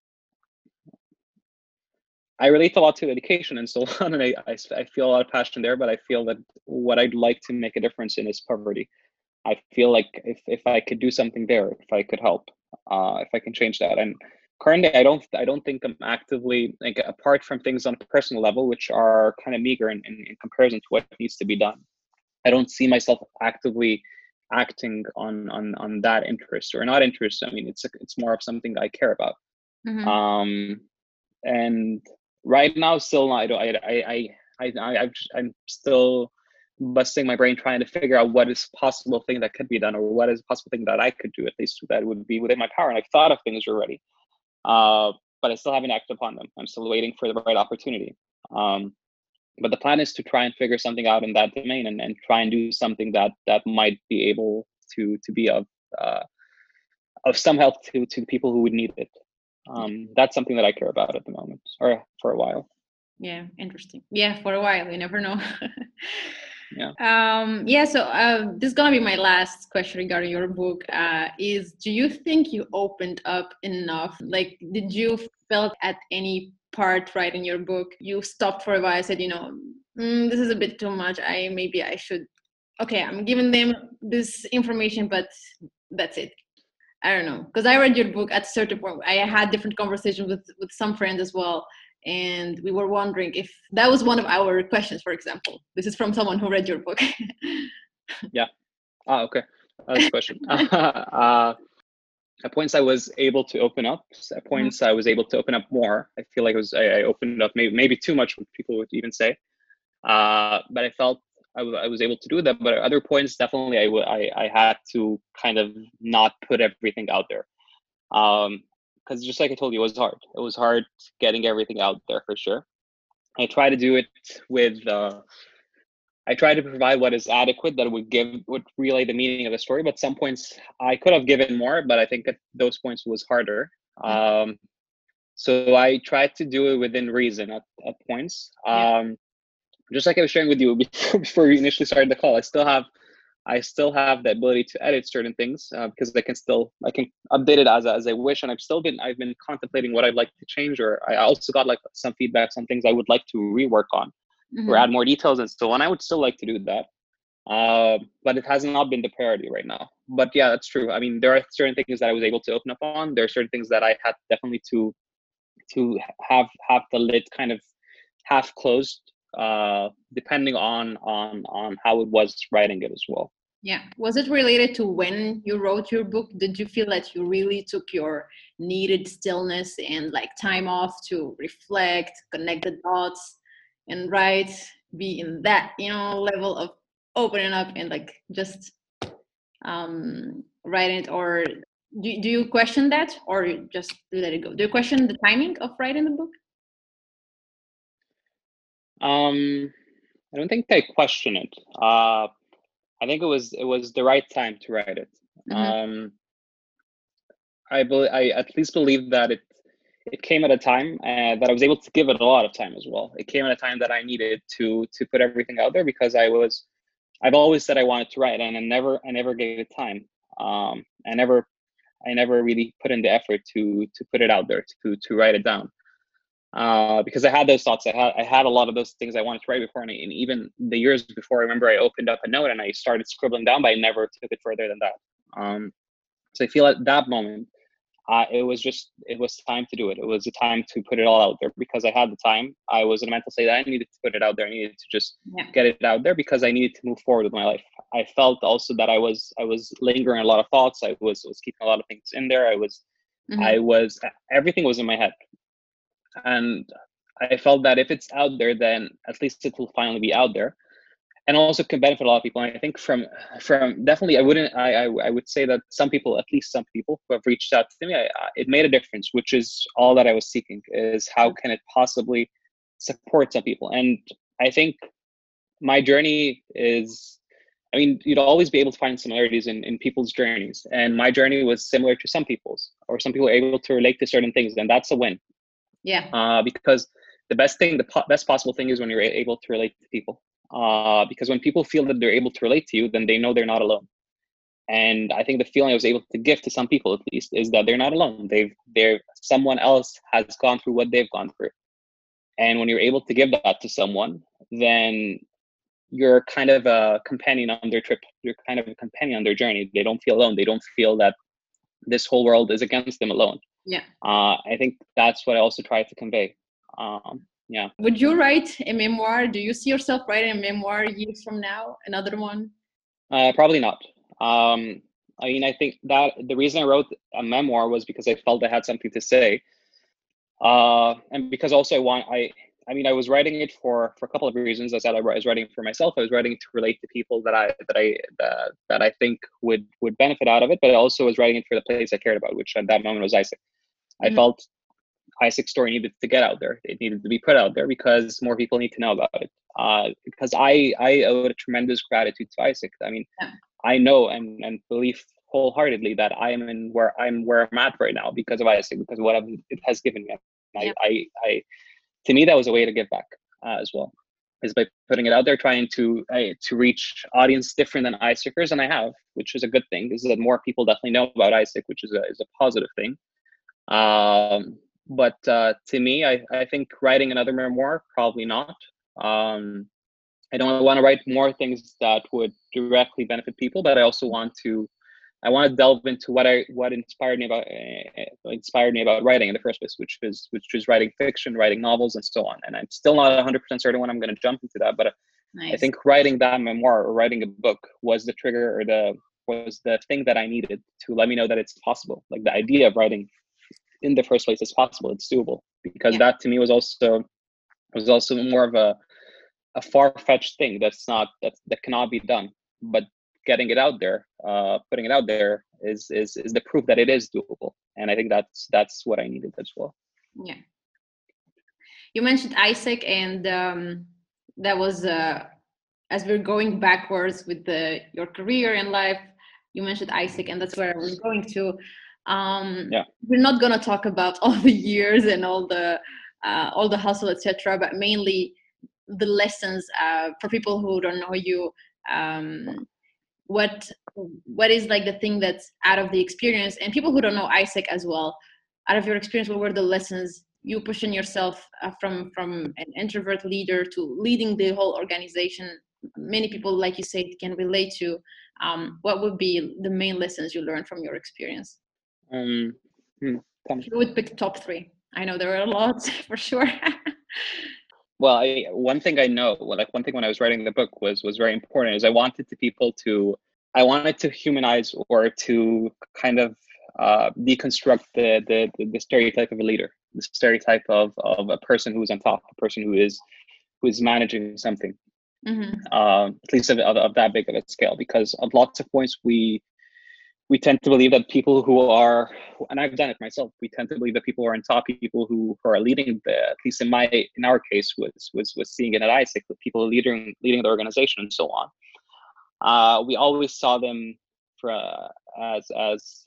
I relate a lot to education and so on, and I, I, I feel a lot of passion there, but I feel that what I'd like to make a difference in is poverty. I feel like if, if I could do something there, if I could help, uh, if I can change that. And currently, I don't I don't think I'm actively, like, apart from things on a personal level, which are kind of meager in, in, in comparison to what needs to be done. I don't see myself actively acting on on on that interest or not interest. I mean, it's it's more of something I care about. Mm-hmm. Um, and right now, still, I don't. I I I I I've, I'm still busting my brain trying to figure out what is a possible thing that could be done, or what is a possible thing that I could do, at least that would be within my power. And I've thought of things already, uh, but I still haven't acted upon them. I'm still waiting for the right opportunity. Um, but the plan is to try and figure something out in that domain, and, and try and do something that that might be able to to be of uh, of some help to to the people who would need it. Um, that's something that I care about at the moment, or for a while. Yeah, interesting. Yeah, for a while, you never know. Yeah. Um, yeah. So uh, this is gonna be my last question regarding your book. Uh, is do you think you opened up enough? Like, did you felt at any part writing your book you stopped for a while, said, you know, mm, this is a bit too much. I maybe I should. Okay, I'm giving them this information, but that's it. I don't know, because I read your book at a certain point. I had different conversations with with some friends as well. And we were wondering if that was one of our questions, for example. This is from someone who read your book. Yeah. Ah, okay. That's a question. uh, at points I was able to open up. At points mm-hmm. I was able to open up more. I feel like it was I, I opened up maybe maybe too much, what people would even say. Uh, but I felt I, w- I was able to do that. But at other points, definitely I, w- I, I had to kind of not put everything out there. Um, because just like I told you, it was hard. It was hard getting everything out there, for sure. I try to do it with, uh, I try to provide what is adequate that would give, would relay the meaning of the story. But some points I could have given more, but I think at those points was harder. Um, so I tried to do it within reason at, at points. Um, just like I was sharing with you before, before we initially started the call, I still have I still have the ability to edit certain things uh, because I can still, I can update it as, as I wish. And I've still been, I've been contemplating what I'd like to change, or I also got like some feedback, some things I would like to rework on mm-hmm. or add more details and so on. I would still like to do that. Uh, but it has not been the priority right now. But yeah, that's true. I mean, there are certain things that I was able to open up on. There are certain things that I had definitely to, to have, have the lid kind of half closed, uh, depending on, on, on how it was writing it as well. Yeah. Was it related to when you wrote your book? Did you feel that you really took your needed stillness and like time off to reflect, connect the dots and write, be in that, you know, level of opening up and like just um, writing it? Or Do, do you question that, or you just let it go? Do you question the timing of writing the book? Um, I don't think I question it. Uh, I think it was it was the right time to write it. Mm-hmm. Um, I believe I at least believe that it it came at a time uh, that I was able to give it a lot of time as well. It came at a time that I needed to to put everything out there because I was I've always said I wanted to write, and I never I never gave it time. Um, I never I never really put in the effort to to put it out there to to write it down. Uh, because I had those thoughts. I had I had a lot of those things I wanted to write before, and, I, and even the years before, I remember I opened up a note and I started scribbling down, but I never took it further than that. Um, so I feel at that moment, uh, it was just it was time to do it. It was a time to put it all out there because I had the time. I was in a mental state that I needed to put it out there. I needed to just Yeah. get it out there because I needed to move forward with my life. I felt also that I was I was lingering a lot of thoughts. I was was keeping a lot of things in there. I was Mm-hmm. I was everything was in my head. And I felt that if it's out there, then at least it will finally be out there, and also can benefit a lot of people. And I think from from definitely, I wouldn't, I I, I would say that some people, at least some people who have reached out to me, I, I, it made a difference, which is all that I was seeking. Is how can it possibly support some people? And I think my journey is. I mean, you'd always be able to find similarities in, in people's journeys. And my journey was similar to some people's, or some people are able to relate to certain things, and that's a win. Yeah. Uh, because the best thing, the po- best possible thing is when you're able to relate to people. Uh, because when people feel that they're able to relate to you, then they know they're not alone. And I think the feeling I was able to give to some people, at least, is that they're not alone. They've, they're someone else has gone through what they've gone through. And when you're able to give that to someone, then you're kind of a companion on their trip. You're kind of a companion on their journey. They don't feel alone. They don't feel that this whole world is against them alone. Yeah. Uh, I think that's what I also try to convey. Um, yeah. Would you write a memoir? Do you see yourself writing a memoir years from now? Another one? Uh, probably not. Um, I mean, I think that the reason I wrote a memoir was because I felt I had something to say. Uh, and because also I want, I, I mean, I was writing it for, for a couple of reasons. I said I was writing it for myself. I was writing it to relate to people that I, that I, that, that I think would, would benefit out of it. But I also was writing it for the place I cared about, which at that moment was Isaac. I Mhm. felt Isaac's story needed to get out there. It needed to be put out there because more people need to know about it. Uh, because I, I owe a tremendous gratitude to Isaac. I mean, Yeah. I know and, and believe wholeheartedly that I am in where I'm where I'm at right now because of Isaac, because of what I've, it has given me. I, Yeah. I, I, to me, that was a way to give back uh, as well, is by putting it out there, trying to uh, to reach audience different than Isaacers, and I have, which is a good thing. Is that more people definitely know about Isaac, which is a is a positive thing. Um, but uh, to me, I, I think writing another memoir, probably not. Um, I don't want to write more things that would directly benefit people, but I also want to, I want to delve into what I what inspired me about uh, inspired me about writing in the first place, which is which is writing fiction, writing novels, and so on. And I'm still not one hundred percent certain when I'm going to jump into that, but Nice. I think writing that memoir or writing a book was the trigger or the was the thing that I needed to let me know that it's possible. Like the idea of writing in the first place is possible. It's doable, because Yeah. that to me was also was also more of a a far-fetched thing that's not that that cannot be done. But getting it out there, uh, putting it out there is is is the proof that it is doable. And I think that's that's what I needed as well. Yeah. You mentioned Isaac, and um, that was uh, as we're going backwards with the your career and life. You mentioned Isaac, and that's where I was going to. Um, Yeah. We're not gonna talk about all the years and all the uh, all the hustle, et cetera, but mainly the lessons uh, for people who don't know you. Um, what what is like the thing that's out of the experience, and people who don't know Isaac as well, out of your experience, what were the lessons you pushing yourself uh, from from an introvert leader to leading the whole organization? Many people, like you said, can relate to. Um, what would be the main lessons you learned from your experience? Um. Hmm, If you would pick top three, I know there are a lot for sure. well, I, one thing I know, well, like one thing when I was writing the book was was very important, is I wanted to people to, I wanted to humanize or to kind of uh, deconstruct the, the the stereotype of a leader, the stereotype of of a person who is on top, a person who is who is managing something, Mm-hmm. uh, at least of, of, of that big of a scale. Because at lots of points we we tend to believe that people who are, and I've done it myself, we tend to believe that people who are on top, people who, who are leading the, at least in my, in our case was, was, was seeing it at ISEC, with people leading, leading the organization and so on. Uh, we always saw them for, uh, as, as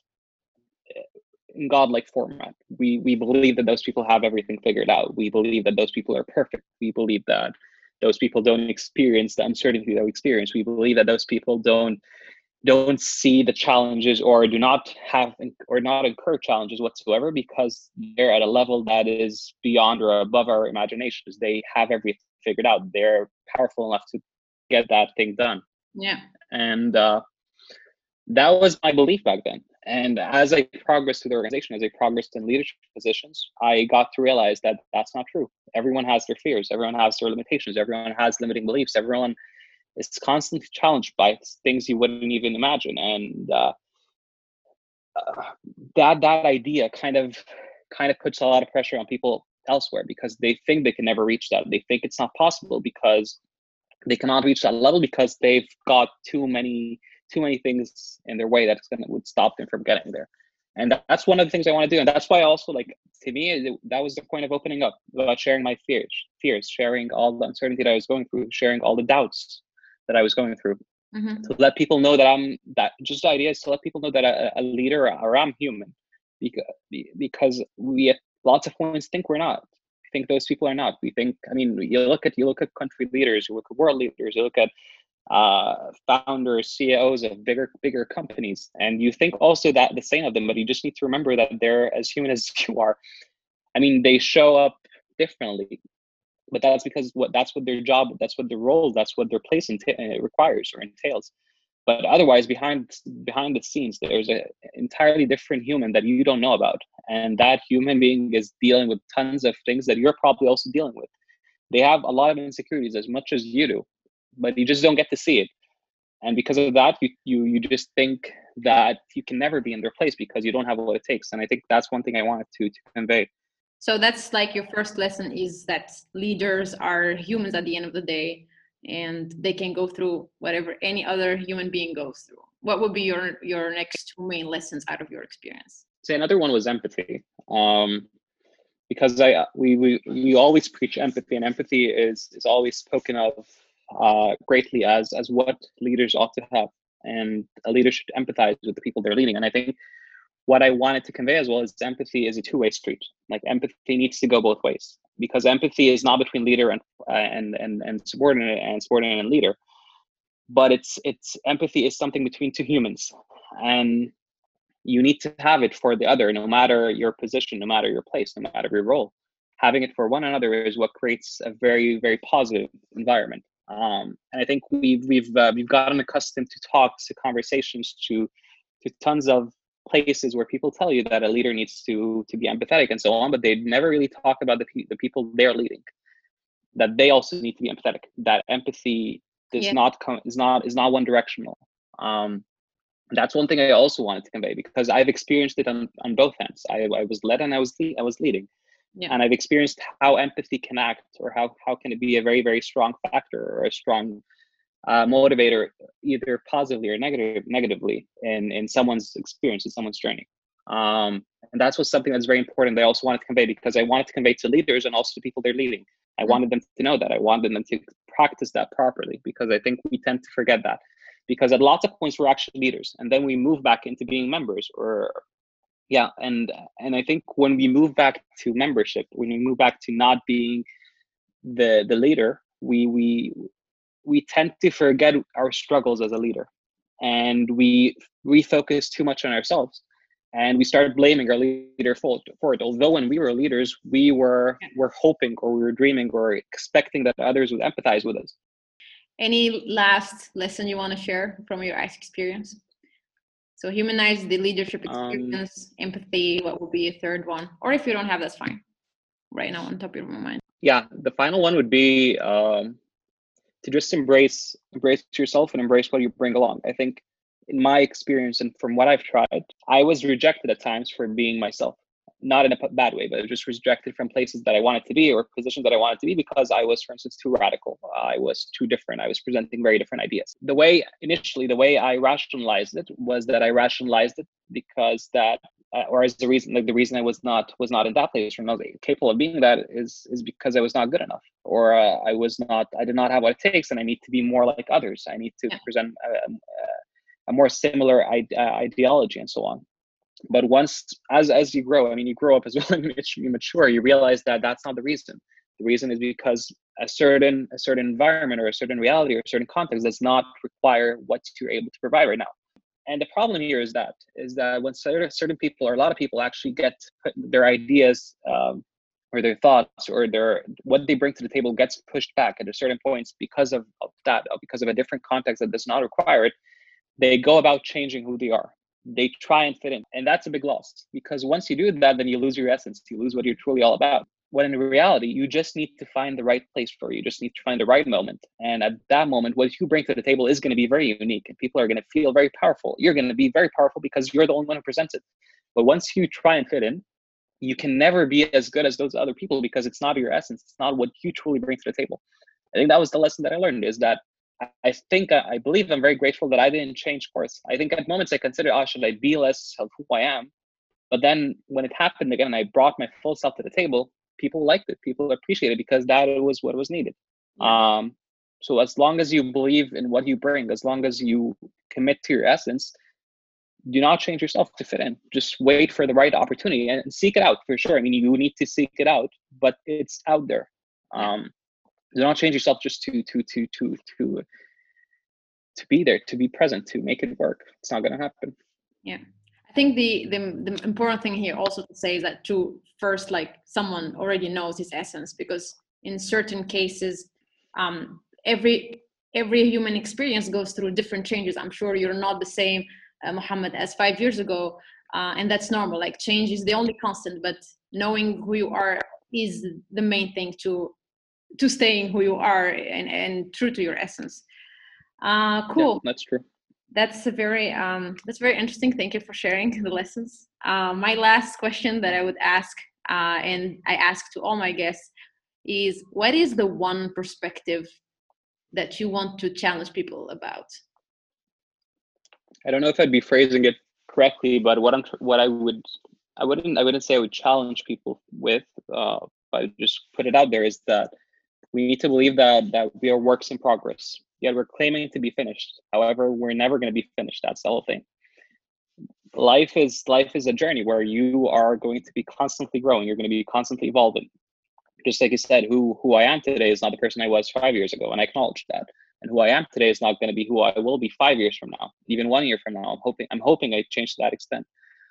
in godlike format. We, we believe that those people have everything figured out. We believe that those people are perfect. We believe that those people don't experience the uncertainty that we experience. We believe that those people don't, don't see the challenges or do not have or not incur challenges whatsoever because they're at a level that is beyond or above our imaginations. They have everything figured out. They're powerful enough to get that thing done. Yeah. And uh, that was my belief back then. And as I progressed through the organization, as I progressed in leadership positions, I got to realize that that's not true. Everyone has their fears. Everyone has their limitations. Everyone has limiting beliefs. Everyone is constantly challenged by things you wouldn't even imagine. And uh, uh, that that idea kind of kind of puts a lot of pressure on people elsewhere because they think they can never reach that. They think it's not possible because they cannot reach that level because they've got too many too many things in their way that's gonna would stop them from getting there. And that's one of the things I want to do. And that's why also, like, to me, it, that was the point of opening up, about sharing my fears, fears, sharing all the uncertainty that I was going through, sharing all the doubts that I was going through. Mm-hmm. To let people know that I'm, that just the idea is to let people know that a, a leader, or I'm human, because, because we at lots of points think we're not. We think those people are not. We think, I mean, you look at, you look at country leaders, you look at world leaders, you look at uh, founders, C E Os of bigger, bigger companies, and you think also that the same of them, but you just need to remember that they're as human as you are. I mean, they show up differently, but that's because what that's what their job, that's what their role, that's what their place enta- requires or entails. But otherwise, behind behind the scenes, there's an entirely different human that you don't know about, and that human being is dealing with tons of things that you're probably also dealing with. They have a lot of insecurities as much as you do, but you just don't get to see it. And because of that, you you you just think that you can never be in their place because you don't have what it takes. And I think that's one thing I wanted to to convey. So that's like your first lesson, is that leaders are humans at the end of the day, and they can go through whatever any other human being goes through. What would be your your next two main lessons out of your experience? So another one was empathy. Um, because I we, we we always preach empathy, and empathy is is always spoken of uh, greatly as as what leaders ought to have, and a leader should empathize with the people they're leading. And I think what I wanted to convey as well is empathy is a two-way street. Like, empathy needs to go both ways, because empathy is not between leader and uh, and and and subordinate and subordinate and leader, but it's it's empathy is something between two humans, and you need to have it for the other, no matter your position, no matter your place, no matter your role. Having it for one another is what creates a very, very positive environment. Um, and I think we've we've uh, we've gotten accustomed to talks, to conversations, to to tons of places where people tell you that a leader needs to to be empathetic and so on, but they never really talk about the the people they're leading, that they also need to be empathetic. That empathy does yeah. not come is not is not one directional. Um, that's one thing I also wanted to convey, because I've experienced it on, on both ends. I, I was led and I was I was leading, yeah. and I've experienced how empathy can act, or how how can it be a very, very strong factor or a strong uh, motivator, either positively or negative negatively in in someone's experience, in someone's journey. Um, and that's was something that's very important that I also wanted to convey, because I wanted to convey to leaders and also to people they're leading. I mm-hmm. wanted them to know that. I wanted them to practice that properly, because I think we tend to forget that. Because at lots of points we're actually leaders, and then we move back into being members, or yeah, and and I think when we move back to membership, when we move back to not being the the leader, we we we tend to forget our struggles as a leader, and we refocus too much on ourselves, and we start blaming our leader for, for it. Although when we were leaders, we were were hoping, or we were dreaming, or expecting that others would empathize with us. Any last lesson you want to share from your ICE experience? So humanize the leadership experience, um, empathy. What would be a third one? Or if you don't have, that's fine. Right now on top of your mind. Yeah, the final one would be um, to just embrace embrace yourself and embrace what you bring along. I think in my experience and from what I've tried, I was rejected at times for being myself. not in a bad way, but just rejected from places that I wanted to be or positions that I wanted to be because I was, for instance, too radical. I was too different. I was presenting very different ideas. The way initially, the way I rationalized it was that I rationalized it because that, uh, or as the reason, like the reason I was not was not in that place or not capable of being that is is because I was not good enough, or uh, I was not, I did not have what it takes, and I need to be more like others. I need to yeah. present a, a, a more similar ide- uh, ideology and so on. But once, as as you grow, I mean, you grow up as well, and you mature, you realize that that's not the reason. The reason is because a certain a certain environment or a certain reality or a certain context does not require what you're able to provide right now. And the problem here is that is that when certain certain people or a lot of people actually get put their ideas um, or their thoughts or their what they bring to the table gets pushed back at a certain points because of, of that, because of a different context that does not require it, they go about changing who they are. They try and fit in. And that's a big loss, because once you do that, then you lose your essence. You lose what you're truly all about. When in reality, you just need to find the right place for you. You just need to find the right moment. And at that moment, what you bring to the table is going to be very unique, and people are going to feel very powerful. You're going to be very powerful because you're the only one who presents it. But once you try and fit in, you can never be as good as those other people because it's not your essence. It's not what you truly bring to the table. I think that was the lesson that I learned, is that I think, I believe I'm very grateful that I didn't change course. I think at moments I considered, oh, should I be less of who I am? But then when it happened again and I brought my full self to the table, people liked it. People appreciated it because that was what was needed. Yeah. Um, so as long as you believe in what you bring, as long as you commit to your essence, do not change yourself to fit in. Just wait for the right opportunity and seek it out for sure. I mean, you need to seek it out, but it's out there. Um, Do not change yourself just to to to to to to be there, to be present, to make it work. It's not going to happen. Yeah, I think the, the the important thing here also to say is that to first, like, someone already knows his essence, because in certain cases, um, every every human experience goes through different changes. I'm sure you're not the same, uh, Mohammed, as five years ago, uh, and that's normal. Like, change is the only constant, but knowing who you are is the main thing to. to staying who you are and, and true to your essence. Uh, cool. Yeah, that's true. That's a very um, that's very interesting. Thank you for sharing the lessons. Uh, my last question that I would ask, uh, and I ask to all my guests, is what is the one perspective that you want to challenge people about? I don't know if I'd be phrasing it correctly, but what I'm what I would I wouldn't I wouldn't say I would challenge people with, uh, but just put it out there, is that we need to believe that that we are works in progress. Yet we're claiming to be finished. However, we're never going to be finished. That's the whole thing. Life is life is a journey where you are going to be constantly growing. You're going to be constantly evolving. Just like you said, who who I am today is not the person I was five years ago, and I acknowledge that. And who I am today is not going to be who I will be five years from now, even one year from now. I'm hoping I'm hoping I change to that extent.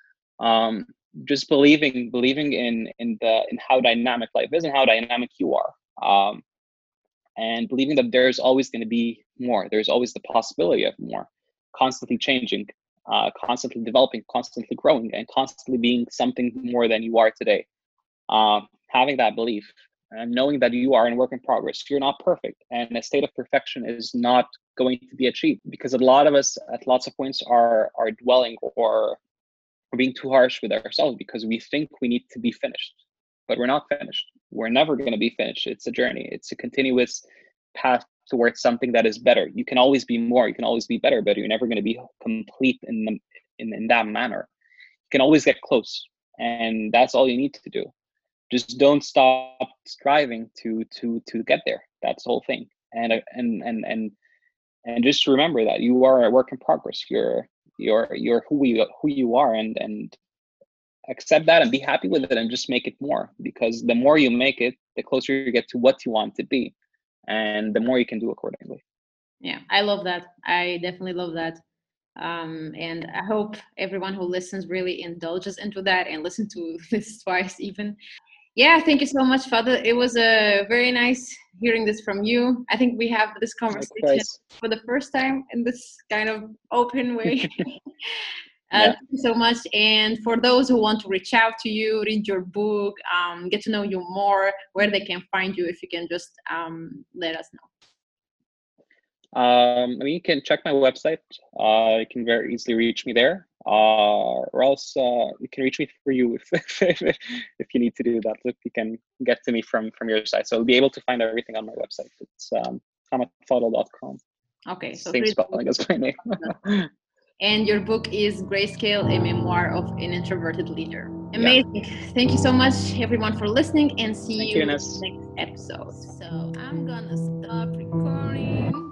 Um, just believing believing in in the in how dynamic life is and how dynamic you are. Um, and believing that there's always going to be more. There's always the possibility of more, constantly changing, uh, constantly developing, constantly growing, and constantly being something more than you are today. Uh, having that belief and knowing that you are in work in progress. You're not perfect, and a state of perfection is not going to be achieved, because a lot of us at lots of points are are dwelling or we're being too harsh with ourselves because we think we need to be finished. But we're not finished. We're never going to be finished. It's a journey. It's a continuous path towards something that is better. You can always be more. You can always be better, but you're never going to be complete in, the, in in that manner. You can always get close, and that's all you need to do. Just don't stop striving to to to get there. That's the whole thing. And and and and and just remember that you are a work in progress. You're you're you're who you who you are, and and. accept that and be happy with it, and just make it more, because the more you make it, the closer you get to what you want to be, and the more you can do accordingly. Yeah, I love that. I definitely love that. Um, and I hope everyone who listens really indulges into that and listen to this twice even. Yeah, thank you so much, Fadel. It was a uh, very nice hearing this from you. I think we have this conversation Likewise. For the first time in this kind of open way. Uh, yeah. Thank you so much. And for those who want to reach out to you, read your book, um, get to know you more, where they can find you, if you can just um, let us know. Um, I mean, you can check my website. Uh, you can very easily reach me there. Uh, or else uh, you can reach me through you if, if, if you need to do that. Look, you can get to me from from your site. So you'll be able to find everything on my website. It's um, hamed fadel dot com. Okay, so same spelling as my name. And your book is Grayscale, a memoir of an introverted leader. Amazing. Yeah. Thank you so much, everyone, for listening, and see Thank you you, in the Ines. next episode. So I'm gonna stop recording.